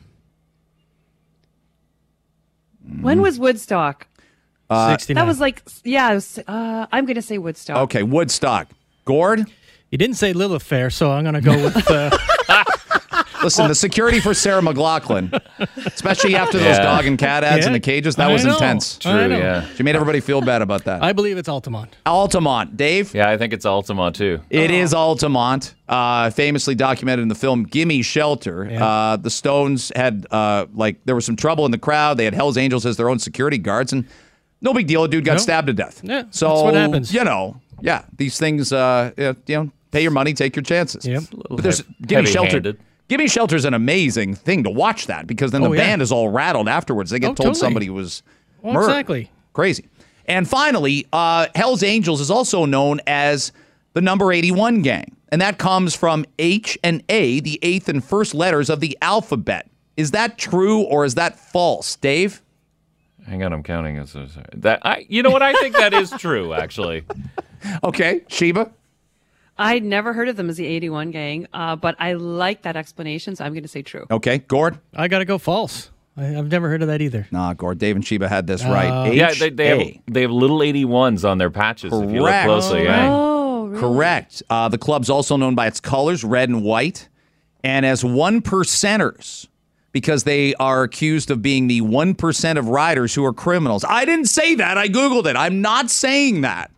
when was Woodstock? sixty-nine. That was like, yeah, it was, uh, I'm gonna say Woodstock. Okay, Woodstock. Gord? You didn't say Lilith Fair, so I'm going to go with. Uh, Listen, the security for Sarah McLaughlin, especially after those Yeah. dog and cat ads Yeah. in the cages, that I was know. intense. I True, know. yeah. She made everybody feel bad about that. I believe it's Altamont. Altamont. Dave? Yeah, I think it's Altamont too. It is Altamont, uh, famously documented in the film Gimme Shelter. Yeah. Uh, the Stones had, uh, like, there was some trouble in the crowd. They had Hells Angels as their own security guards, and no big deal. A dude got No. stabbed to death. Yeah, so, that's what happens. you know, yeah, these things, uh, you know, pay your money, take your chances. Yep. But there's heavy- Gimme Shelter. heavy-handed. Gimme Shelter is an amazing thing to watch that because then the Oh, yeah. band is all rattled afterwards. They get Oh, told totally. somebody was Well, murdered. exactly. Crazy. And finally, uh, Hells Angels is also known as the number eighty-one gang. And that comes from H and A, the eighth and first letters of the alphabet. Is that true or is that false, Dave? Hang on, I'm counting. It's- it's- That I, you know what? I think that is true, actually. Okay, Sheba? I'd never heard of them as the eighty-one gang, uh, but I like that explanation, so I'm gonna say true. Okay, Gord? I got to go false. I, I've never heard of that either. Nah, Gord. Dave and Sheba had this right. H- Yeah, they, they have A. they have little eighty-ones on their patches. If you look Correct. closely, yeah. Oh, really? Correct. Uh, the club's also known by its colors, red and white, and as one percenters because they are accused of being the one percent of riders who are criminals. I didn't say that. I Googled it. I'm not saying that.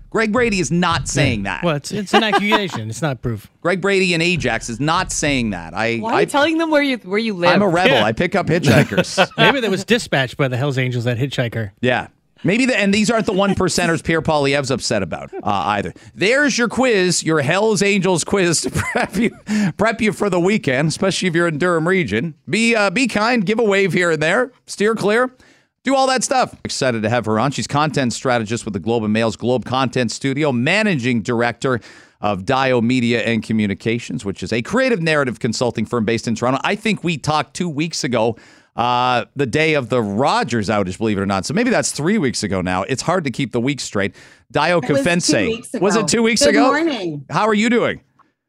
Greg Brady is not saying that. Well, it's, it's an accusation. It's not proof. Greg Brady in Ajax is not saying that. I, Why are I, you telling them where you where you live? I'm a rebel. Yeah. I pick up hitchhikers. Maybe that was dispatched by the Hells Angels, that hitchhiker. Yeah. Maybe the, and these aren't the one percenters Pierre Poilievre's upset about uh, either. There's your quiz, your Hells Angels quiz to prep you, prep you for the weekend, especially if you're in Durham region. Be uh, be kind, give a wave here and there, steer clear, do all that stuff. Excited to have her on. She's content strategist with the Globe and Mail's Globe Content Studio, managing director of Dio Media and Communications, which is a creative narrative consulting firm based in Toronto. I think we talked two weeks ago. Uh, the day of the Rogers outage, believe it or not. So maybe that's three weeks ago now. It's hard to keep the week straight. Dio Kafense. Was it two weeks Good ago? Good morning. How are you doing?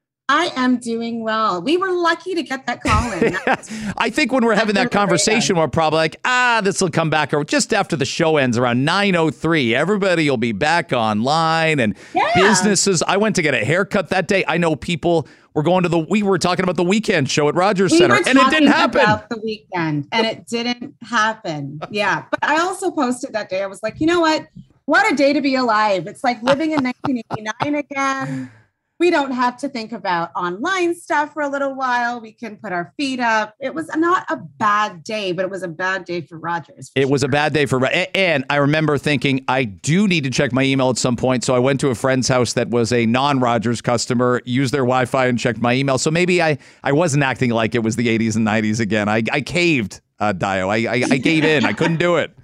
I am doing well. We were lucky to get that call in. I think when we're having that conversation, we're probably like, ah, this will come back or just after the show ends around nine oh three. Everybody will be back online and yeah. businesses. I went to get a haircut that day. I know people were going to the, we were talking about the weekend show at Rogers we Center were and it didn't happen. About the weekend and it didn't happen. Yeah. But I also posted that day. I was like, you know what? What a day to be alive. It's like living in nineteen eighty-nine again. We don't have to think about online stuff for a little while. We can put our feet up. It was not a bad day, but it was a bad day for Rogers. For it sure. was a bad day for, and I remember thinking, I do need to check my email at some point. So I went to a friend's house that was a non-Rogers customer, used their Wi-Fi and checked my email. So maybe I, I wasn't acting like it was the eighties and nineties again. I, I caved, uh, Dio. I, I, I gave in. I couldn't do it.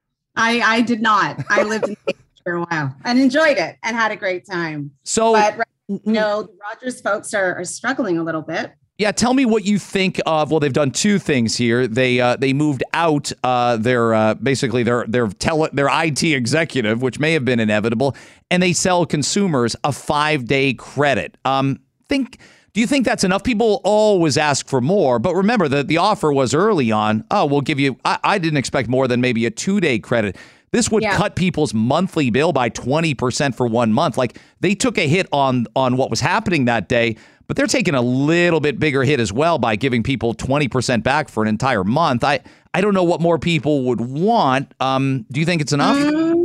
I, I did not. I lived in for a while and enjoyed it and had a great time. So, but right now, the Rogers folks are, are struggling a little bit. Yeah, tell me what you think of. Well, they've done two things here. They uh, they moved out uh, their uh, basically their their tele their I T executive, which may have been inevitable, and they sell consumers a five day credit. Um, think. Do you think that's enough? People always ask for more, but remember that the offer was early on. Oh, we'll give you. I, I didn't expect more than maybe a two day credit. This would yeah. cut people's monthly bill by twenty percent for one month. Like they took a hit on on what was happening that day, but they're taking a little bit bigger hit as well by giving people twenty percent back for an entire month. I, I don't know what more people would want. Um, do you think it's enough? Um,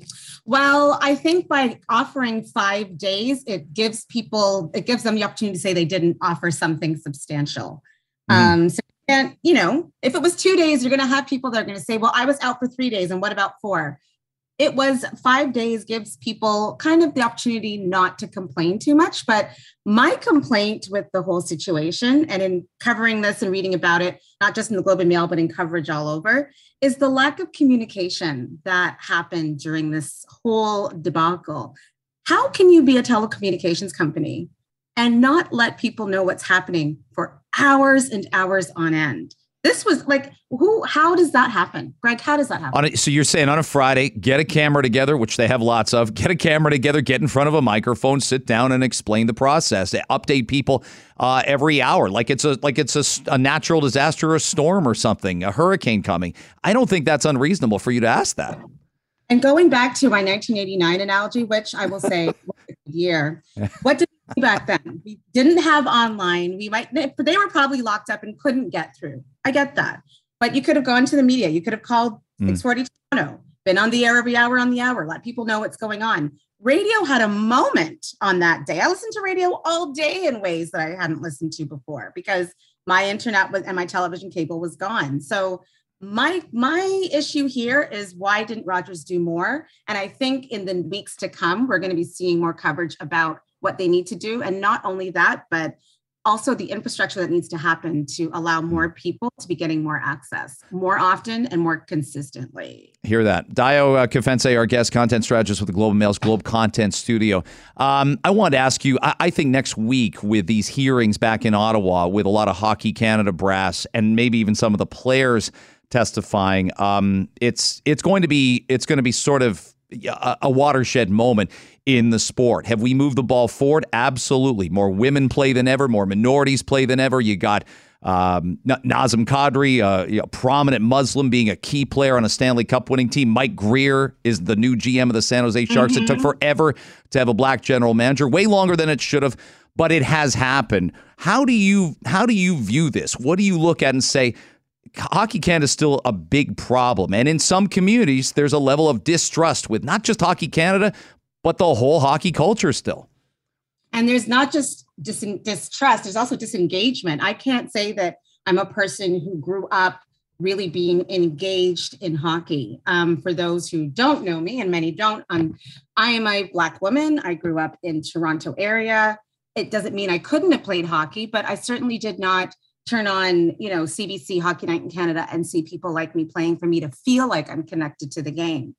well, I think by offering five days, it gives people, it gives them the opportunity to say they didn't offer something substantial. Mm-hmm. Um, so And, you know, if it was two days, you're going to have people that are going to say, well, I was out for three days. And what about four? It was five days gives people kind of the opportunity not to complain too much. But my complaint with the whole situation and in covering this and reading about it, not just in the Globe and Mail, but in coverage all over, is the lack of communication that happened during this whole debacle. How can you be a telecommunications company and not let people know what's happening for hours and hours on end? This was like, who, how does that happen? Greg, how does that happen? On a, so you're saying on a Friday, get a camera together, which they have lots of, get a camera together, get in front of a microphone, sit down and explain the process. They update people uh, every hour, like it's a like it's a, a natural disaster, a storm or something, a hurricane coming. I don't think that's unreasonable for you to ask that. And going back to my nineteen eighty-nine analogy, which I will say was a good year, what did we do back then? We didn't have online. We might, they were probably locked up and couldn't get through. I get that. But you could have gone to the media. You could have called mm. six forty Toronto, been on the air every hour on the hour, let people know what's going on. Radio had a moment on that day. I listened to radio all day in ways that I hadn't listened to before because my internet was, and my television cable was gone. So My my issue here is why didn't Rogers do more? And I think in the weeks to come, we're going to be seeing more coverage about what they need to do. And not only that, but also the infrastructure that needs to happen to allow more people to be getting more access more often and more consistently. Hear that. Dio uh, Kafense, our guest content strategist with the Globe and Mail's Globe Content Studio. Um, I wanted to ask you, I, I think next week with these hearings back in Ottawa with a lot of Hockey Canada brass and maybe even some of the players testifying, um, it's it's going to be it's going to be sort of a, a watershed moment in the sport. Have we moved the ball forward? Absolutely. More women play than ever. More minorities play than ever. You got um, Nazem Kadri, uh, a prominent Muslim, being a key player on a Stanley Cup winning team. Mike Greer is the new G M of the San Jose Sharks. Mm-hmm. It took forever to have a black general manager, way longer than it should have, but it has happened. How do you how do you view this? What do you look at and say, Hockey Canada is still a big problem? And in some communities, there's a level of distrust with not just Hockey Canada, but the whole hockey culture still. And there's not just dis- distrust, there's also disengagement. I can't say that I'm a person who grew up really being engaged in hockey. Um, for those who don't know me, and many don't, um, I am a Black woman. I grew up in Toronto area. It doesn't mean I couldn't have played hockey, but I certainly did not turn on, you know, C B C Hockey Night in Canada and see people like me playing for me to feel like I'm connected to the game.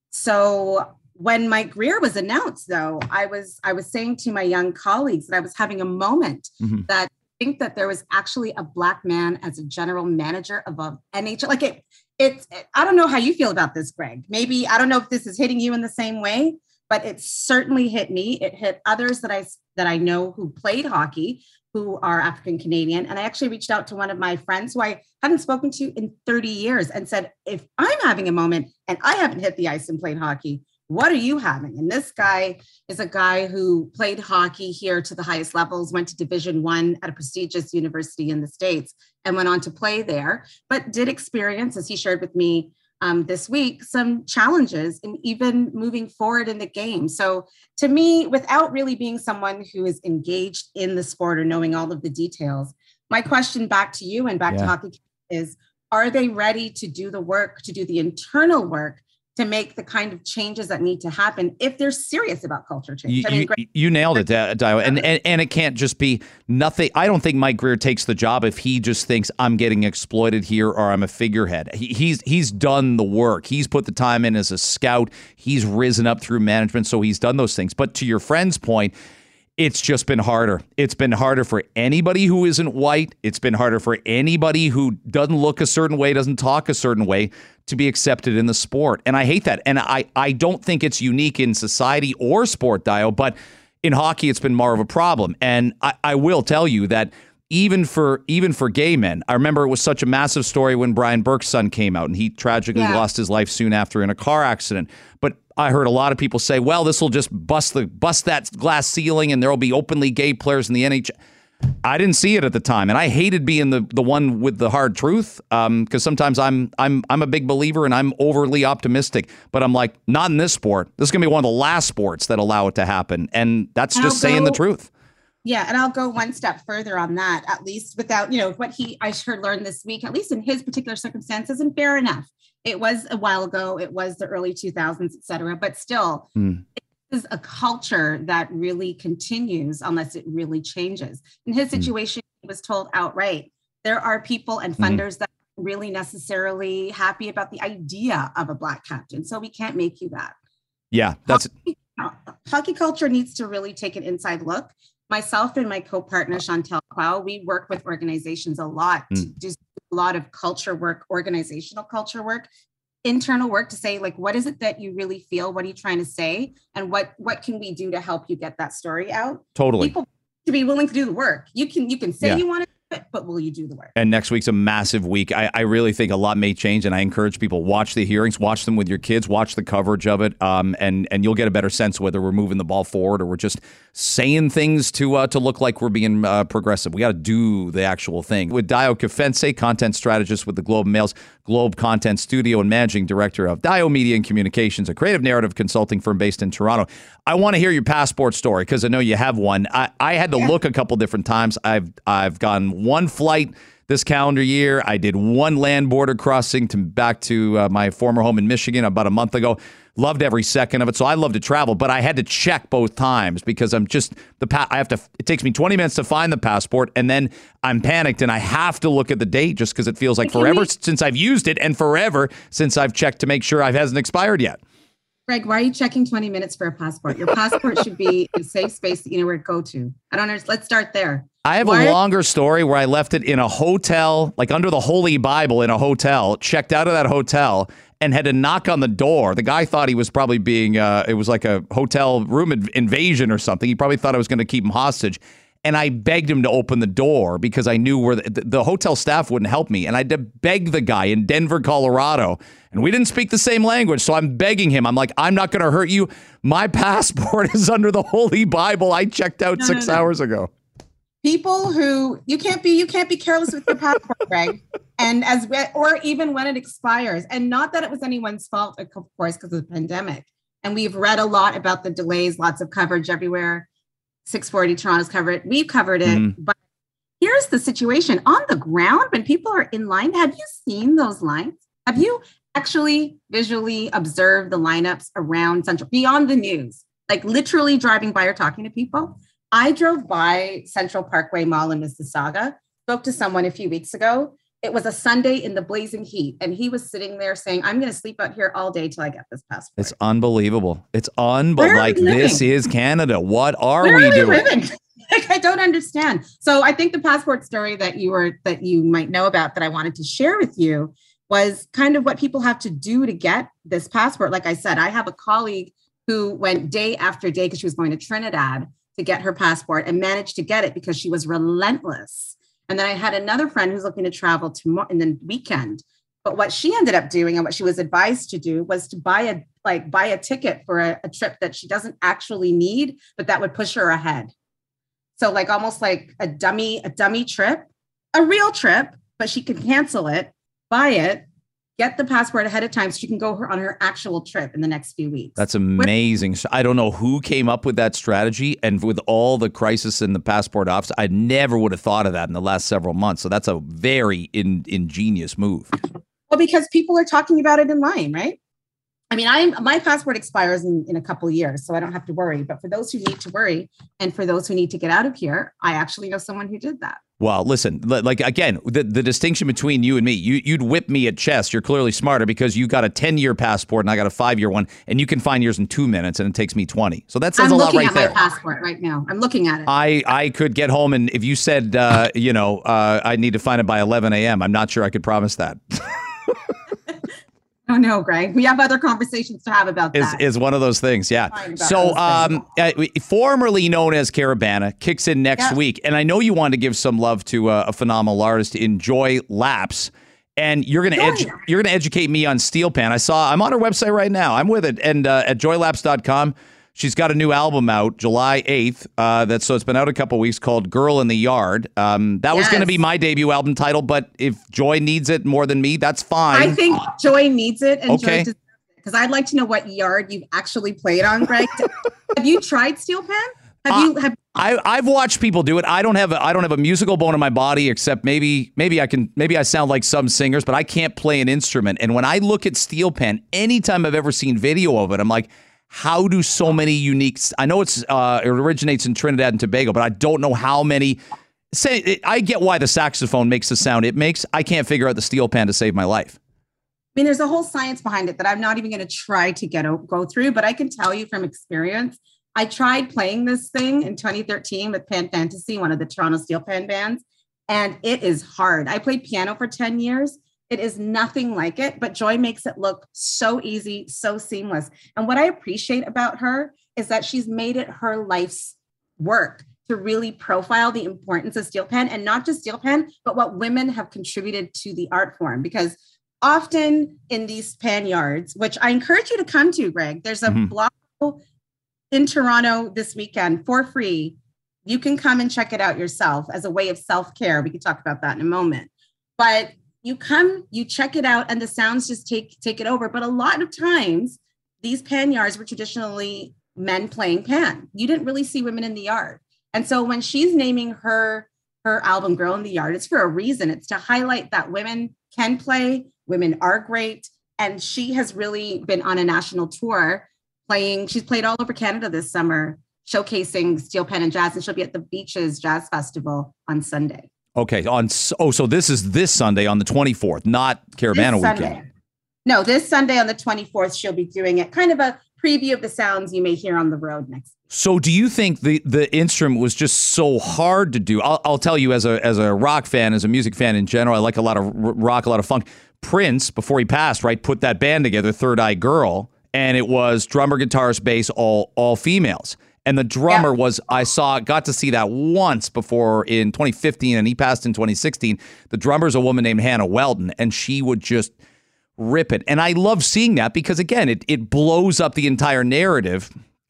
So when Mike Grier was announced, though, I was I was saying to my young colleagues that I was having a moment mm-hmm. that I think that there was actually a Black man as a general manager of a N H L. Like it, it's, it, I don't know how you feel about this, Greg. Maybe, I don't know if this is hitting you in the same way, but it certainly hit me. It hit others that I, that I know who played hockey, who are African Canadian. And I actually reached out to one of my friends who I hadn't spoken to in thirty years and said, if I'm having a moment and I haven't hit the ice and played hockey, what are you having? And this guy is a guy who played hockey here to the highest levels, went to Division One at a prestigious university in the States and went on to play there, but did experience, as he shared with me um, this week, some challenges in even moving forward in the game. So to me, without really being someone who is engaged in the sport or knowing all of the details, my question back to you and back yeah. to hockey is, are they ready to do the work, to do the internal work, to make the kind of changes that need to happen if they're serious about culture change? You, I mean, you, you nailed it, Dio. And, and and it can't just be nothing. I don't think Mike Grier takes the job if he just thinks I'm getting exploited here or I'm a figurehead. He, he's he's done the work. He's put the time in as a scout. He's risen up through management, so he's done those things. But to your friend's point, it's just been harder. It's been harder for anybody who isn't white. It's been harder for anybody who doesn't look a certain way, doesn't talk a certain way, to be accepted in the sport. And I hate that. And I, I don't think it's unique in society or sport, Dio, but in hockey, it's been more of a problem. And I, I will tell you that even for even for gay men, I remember it was such a massive story when Brian Burke's son came out and he tragically yeah. lost his life soon after in a car accident. But I heard a lot of people say, well, this will just bust the bust that glass ceiling and there will be openly gay players in the N H L. I didn't see it at the time, and I hated being the, the one with the hard truth because um, sometimes I'm I'm I'm a big believer and I'm overly optimistic, but I'm like, not in this sport. This is going to be one of the last sports that allow it to happen, and that's just I'll saying go, the truth. Yeah, and I'll go one step further on that, at least without, you know, what he I heard learned this week, at least in his particular circumstances, and fair enough. It was a while ago. It was the early two thousands, et cetera, but still. Mm. Is a culture that really continues unless it really changes. In his situation, he was told outright, there are people and funders mm-hmm. that aren't really necessarily happy about the idea of a Black captain. So we can't make you that. Yeah, that's hockey, hockey culture needs to really take an inside look. Myself and my co-partner, Chantel Clow, we work with organizations a lot mm. to do a lot of culture work, organizational culture work, internal work to say, like, what is it that you really feel? What are you trying to say? And what what can we do to help you get that story out? Totally. People to be willing to do the work. You can you can say yeah. you want to do it, but will you do the work? And next week's a massive week. I, I really think a lot may change, and I encourage people, watch the hearings, watch them with your kids, watch the coverage of it, um, and and you'll get a better sense whether we're moving the ball forward or we're just saying things to uh, to look like we're being uh, progressive. We got to do the actual thing. With Dio Kefense, content strategist with the Globe and Mail's Globe Content Studio and managing director of Dio Media and Communications, a creative narrative consulting firm based in Toronto. I want to hear your passport story because I know you have one. I, I had to yeah. look a couple different times. I've I've gone one flight this calendar year. I did one land border crossing to back to uh, my former home in Michigan about a month ago. Loved every second of it. So I love to travel, but I had to check both times because I'm just the pa- I have to. It takes me twenty minutes to find the passport, and then I'm panicked and I have to look at the date just because it feels like forever since I've used it and forever since I've checked to make sure it hasn't expired yet. Greg, why are you checking twenty minutes for a passport? Your passport should be in a safe space that you know where to go to. I don't understand. Let's start there. I have why? a longer story where I left it in a hotel, like under the Holy Bible in a hotel, checked out of that hotel, and had to knock on the door. The guy thought he was probably being, uh, it was like a hotel room inv- invasion or something. He probably thought I was going to keep him hostage. And I begged him to open the door because I knew where the, the hotel staff wouldn't help me. And I had to beg the guy in Denver, Colorado. And we didn't speak the same language. So I'm begging him. I'm like, I'm not going to hurt you. My passport is under the Holy Bible. I checked out no, six no, no. hours ago. People who you can't be, you can't be careless with your passport, Greg. And as, or even when it expires, and not that it was anyone's fault, of course, because of the pandemic, And we've read a lot about the delays, lots of coverage everywhere. six forty Toronto's covered it. We've covered it. Mm-hmm. But here's the situation. On the ground, when people are in line, have you seen those lines? Have you actually visually observed the lineups around Central, beyond the news? Like literally driving by or talking to people? I drove by Central Parkway Mall in Mississauga, spoke to someone a few weeks ago. It was a Sunday in the blazing heat, and he was sitting there saying, I'm going to sleep out here all day till I get this passport. It's unbelievable. It's unbelievable. Like, this is Canada. What are Where we are we doing? Living? Like, I don't understand. So I think the passport story that you were that you might know about that I wanted to share with you was kind of what people have to do to get this passport. Like I said, I have a colleague who went day after day because she was going to Trinidad to get her passport and managed to get it because she was relentless. And then I had another friend who's looking to travel tomorrow in the weekend. But what she ended up doing and what she was advised to do was to buy a like buy a ticket for a, a trip that she doesn't actually need, but that would push her ahead. So like almost like a dummy, a dummy trip, a real trip, but she can cancel it, buy it, get the passport ahead of time so she can go her, on her actual trip in the next few weeks. That's amazing. So I don't know who came up with that strategy. And with all the crisis in the passport office, I never would have thought of that in the last several months. So that's a very in, ingenious move. Well, because people are talking about it in line, right? I mean, I my passport expires in, in a couple of years, so I don't have to worry. But for those who need to worry and for those who need to get out of here, I actually know someone who did that. Well, listen, like, again, the, the distinction between you and me, you, you'd whip me at chess. You're clearly smarter because you got a ten-year passport and I got a five-year one, and you can find yours in two minutes and it takes me twenty. So that says I'm a lot right there. I'm there. looking at my passport right now. I'm looking at it. I, I could get home, and if you said, uh, you know, uh, I need to find it by eleven a.m., I'm not sure I could promise that. Oh, no, Greg. We have other conversations to have about is, that. Is one of those things, yeah. So um, uh, formerly known as Caribana, kicks in next yeah. week. And I know you wanted to give some love to uh, a phenomenal artist, Enjoy Laps. And you're going to edu- you're going to educate me on Steel Pan. I saw, I'm on her website right now. I'm with it. And uh, at joy laps dot com, she's got a new album out July eighth. Uh, that's so it's been out a couple weeks called Girl in the Yard. Um, that yes. was going to be my debut album title, but if Joy needs it more than me, that's fine. I think Joy needs it, and okay. Joy deserves it, because I'd like to know what yard you've actually played on, Greg. Have you tried Steel Pan? Have uh, you? Have I I've watched people do it. I don't have a, I don't have a musical bone in my body, except maybe maybe I can maybe I sound like some singers, but I can't play an instrument. And when I look at Steel Pan, anytime I've ever seen video of it, I'm like, how do so many unique? I know it's uh, it originates in Trinidad and Tobago, but I don't know how many. Say, I get why the saxophone makes the sound it makes. I can't figure out the Steel Pan to save my life. I mean, there's a whole science behind it that I'm not even going to try to get go through, but I can tell you from experience. I tried playing this thing in twenty thirteen with Pan Fantasy, one of the Toronto Steel Pan bands, and it is hard. I played piano for ten years. It is nothing like it, but Joy makes it look so easy, so seamless. And what I appreciate about her is that she's made it her life's work to really profile the importance of Steel Pan, and not just Steel Pan, but what women have contributed to the art form. Because often in these pan yards, which I encourage you to come to, Greg, there's a mm-hmm. block in Toronto this weekend for free. You can come and check it out yourself as a way of self-care. We can talk about that in a moment. But you come, you check it out, and the sounds just take take it over. But a lot of times, these pan yards were traditionally men playing pan. You didn't really see women in the yard. And so when she's naming her her album Girl in the Yard, it's for a reason. It's to highlight that women can play, women are great. And she has really been on a national tour playing. She's played all over Canada this summer, showcasing Steel Pan and jazz. And she'll be at the Beaches Jazz Festival on Sunday. Okay. On oh, so this is this Sunday on the twenty-fourth, not Caribana weekend. Sunday. No, this Sunday on the twenty-fourth, she'll be doing it. Kind of a preview of the sounds you may hear on the road next week. So do you think the, the instrument was just so hard to do? I'll, I'll tell you, as a as a rock fan, as a music fan in general, I like a lot of rock, a lot of funk. Prince, before he passed, right, put that band together, Third Eye Girl, and it was drummer, guitarist, bass, all all females. And the drummer yeah. was, I saw, got to see that once before in twenty fifteen, and he passed in twenty sixteen. The drummer's a woman named Hannah Weldon, and she would just rip it. And I love seeing that because, again, it it blows up the entire narrative,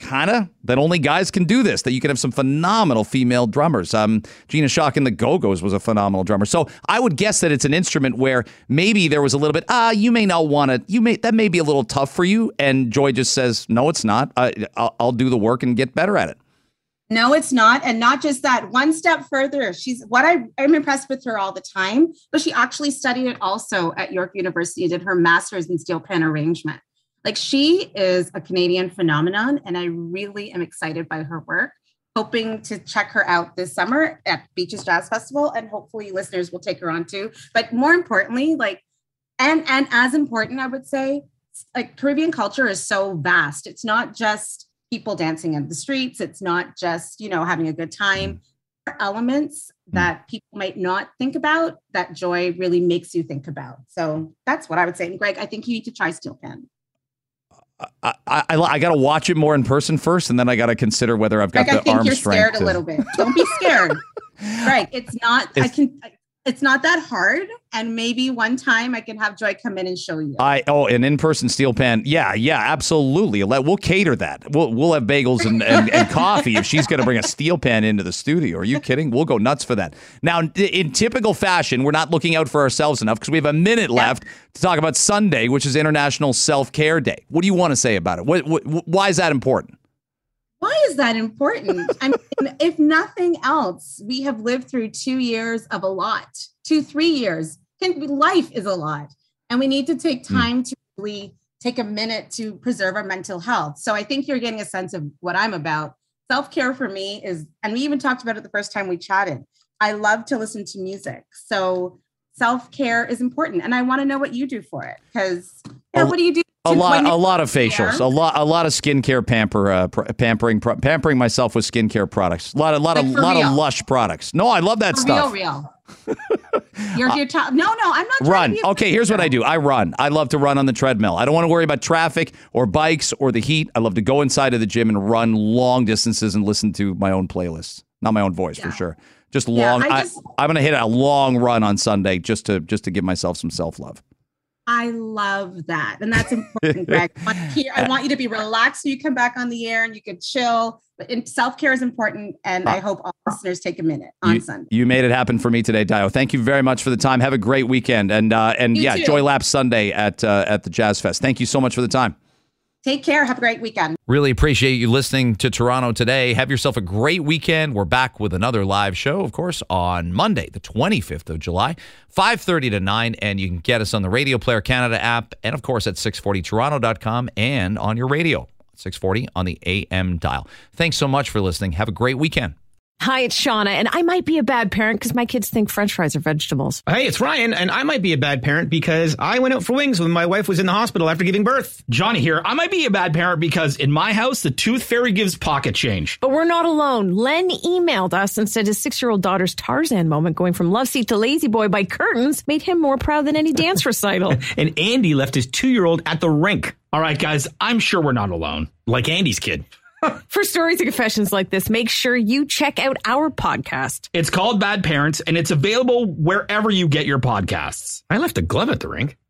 kind of that only guys can do this, that you can have some phenomenal female drummers. Um, Gina Shock and the Go-Go's was a phenomenal drummer. So I would guess that it's an instrument where maybe there was a little bit, ah, you may not want to, you may, that may be a little tough for you. And Joy just says, no, it's not. Uh, I'll, I'll do the work and get better at it. No, it's not. And not just that, one step further, she's what I, I'm impressed with her all the time, but she actually studied it also at York University, did her master's in steel pan arrangement. Like, she is a Canadian phenomenon, and I really am excited by her work, hoping to check her out this summer at Beaches Jazz Festival, and hopefully listeners will take her on too. But more importantly, like, and and as important, I would say, like, Caribbean culture is so vast. It's not just people dancing in the streets. It's not just, you know, having a good time. There are elements that people might not think about that Joy really makes you think about. So that's what I would say. And Greg, I think you need to try steel pan. I, I, I got to watch it more in person first, and then I got to consider whether I've got like, the arm I think you're strength. Scared to... a little bit. Don't be scared. Right. It's not, it's, I can, it's not that hard. And maybe one time I can have Joy come in and show you. I Oh, an in-person steel pan. Yeah, yeah, absolutely. We'll cater that. We'll we'll have bagels and, and, and coffee if she's going to bring a steel pan into the studio. Are you kidding? We'll go nuts for that. Now, in typical fashion, we're not looking out for ourselves enough because we have a minute yeah. left to talk about Sunday, which is International Self-Care Day. What do you want to say about it? What, what, why is that important? Why is that important? I mean, if nothing else, we have lived through two years of a lot, two, three years. Life is a lot. And we need to take time mm. to really take a minute to preserve our mental health. So I think you're getting a sense of what I'm about. Self-care for me is, and we even talked about it the first time we chatted, I love to listen to music. So self-care is important. And I want to know what you do for it. Because you know, what do you do? A lot, a lot of facials, a lot, a lot of skincare pamper, uh, pr- pampering, pr- pampering myself with skincare products. A lot, a lot like of, lot real. of Lush products. No, I love that for stuff. Real, real. You're here. Ta- no, no, I'm not. Run. Okay, here's what I do. I run. I love to run on the treadmill. I don't want to worry about traffic or bikes or the heat. I love to go inside of the gym and run long distances and listen to my own playlists, not my own voice yeah. for sure. Just long. Yeah, I just, I, I'm going to hit a long run on Sunday just to just to give myself some self love. I love that. And that's important, Greg. I want, hear, I want you to be relaxed so you come back on the air and you can chill. But self-care is important. And I hope all listeners take a minute on you, Sunday. You made it happen for me today, Dio. Thank you very much for the time. Have a great weekend. And uh, and you yeah, too. Joy Lap Sunday at uh, at the Jazz Fest. Thank you so much for the time. Take care. Have a great weekend. Really appreciate you listening to Toronto Today. Have yourself a great weekend. We're back with another live show, of course, on Monday, the twenty-fifth of July, five thirty to nine. And you can get us on the Radio Player Canada app and, of course, at six forty toronto dot com and on your radio, six forty on the A M dial. Thanks so much for listening. Have a great weekend. Hi, it's Shauna, and I might be a bad parent because my kids think French fries are vegetables. Hey, it's Ryan, and I might be a bad parent because I went out for wings when my wife was in the hospital after giving birth. Johnny here. I might be a bad parent because in my house, the tooth fairy gives pocket change. But we're not alone. Len emailed us and said his six-year-old daughter's Tarzan moment going from love seat to lazy boy by curtains made him more proud than any dance recital. And Andy left his two-year-old at the rink. All right, guys, I'm sure we're not alone. Like Andy's kid. For stories and confessions like this, make sure you check out our podcast. It's called Bad Parents, and it's available wherever you get your podcasts. I left a glove at the rink.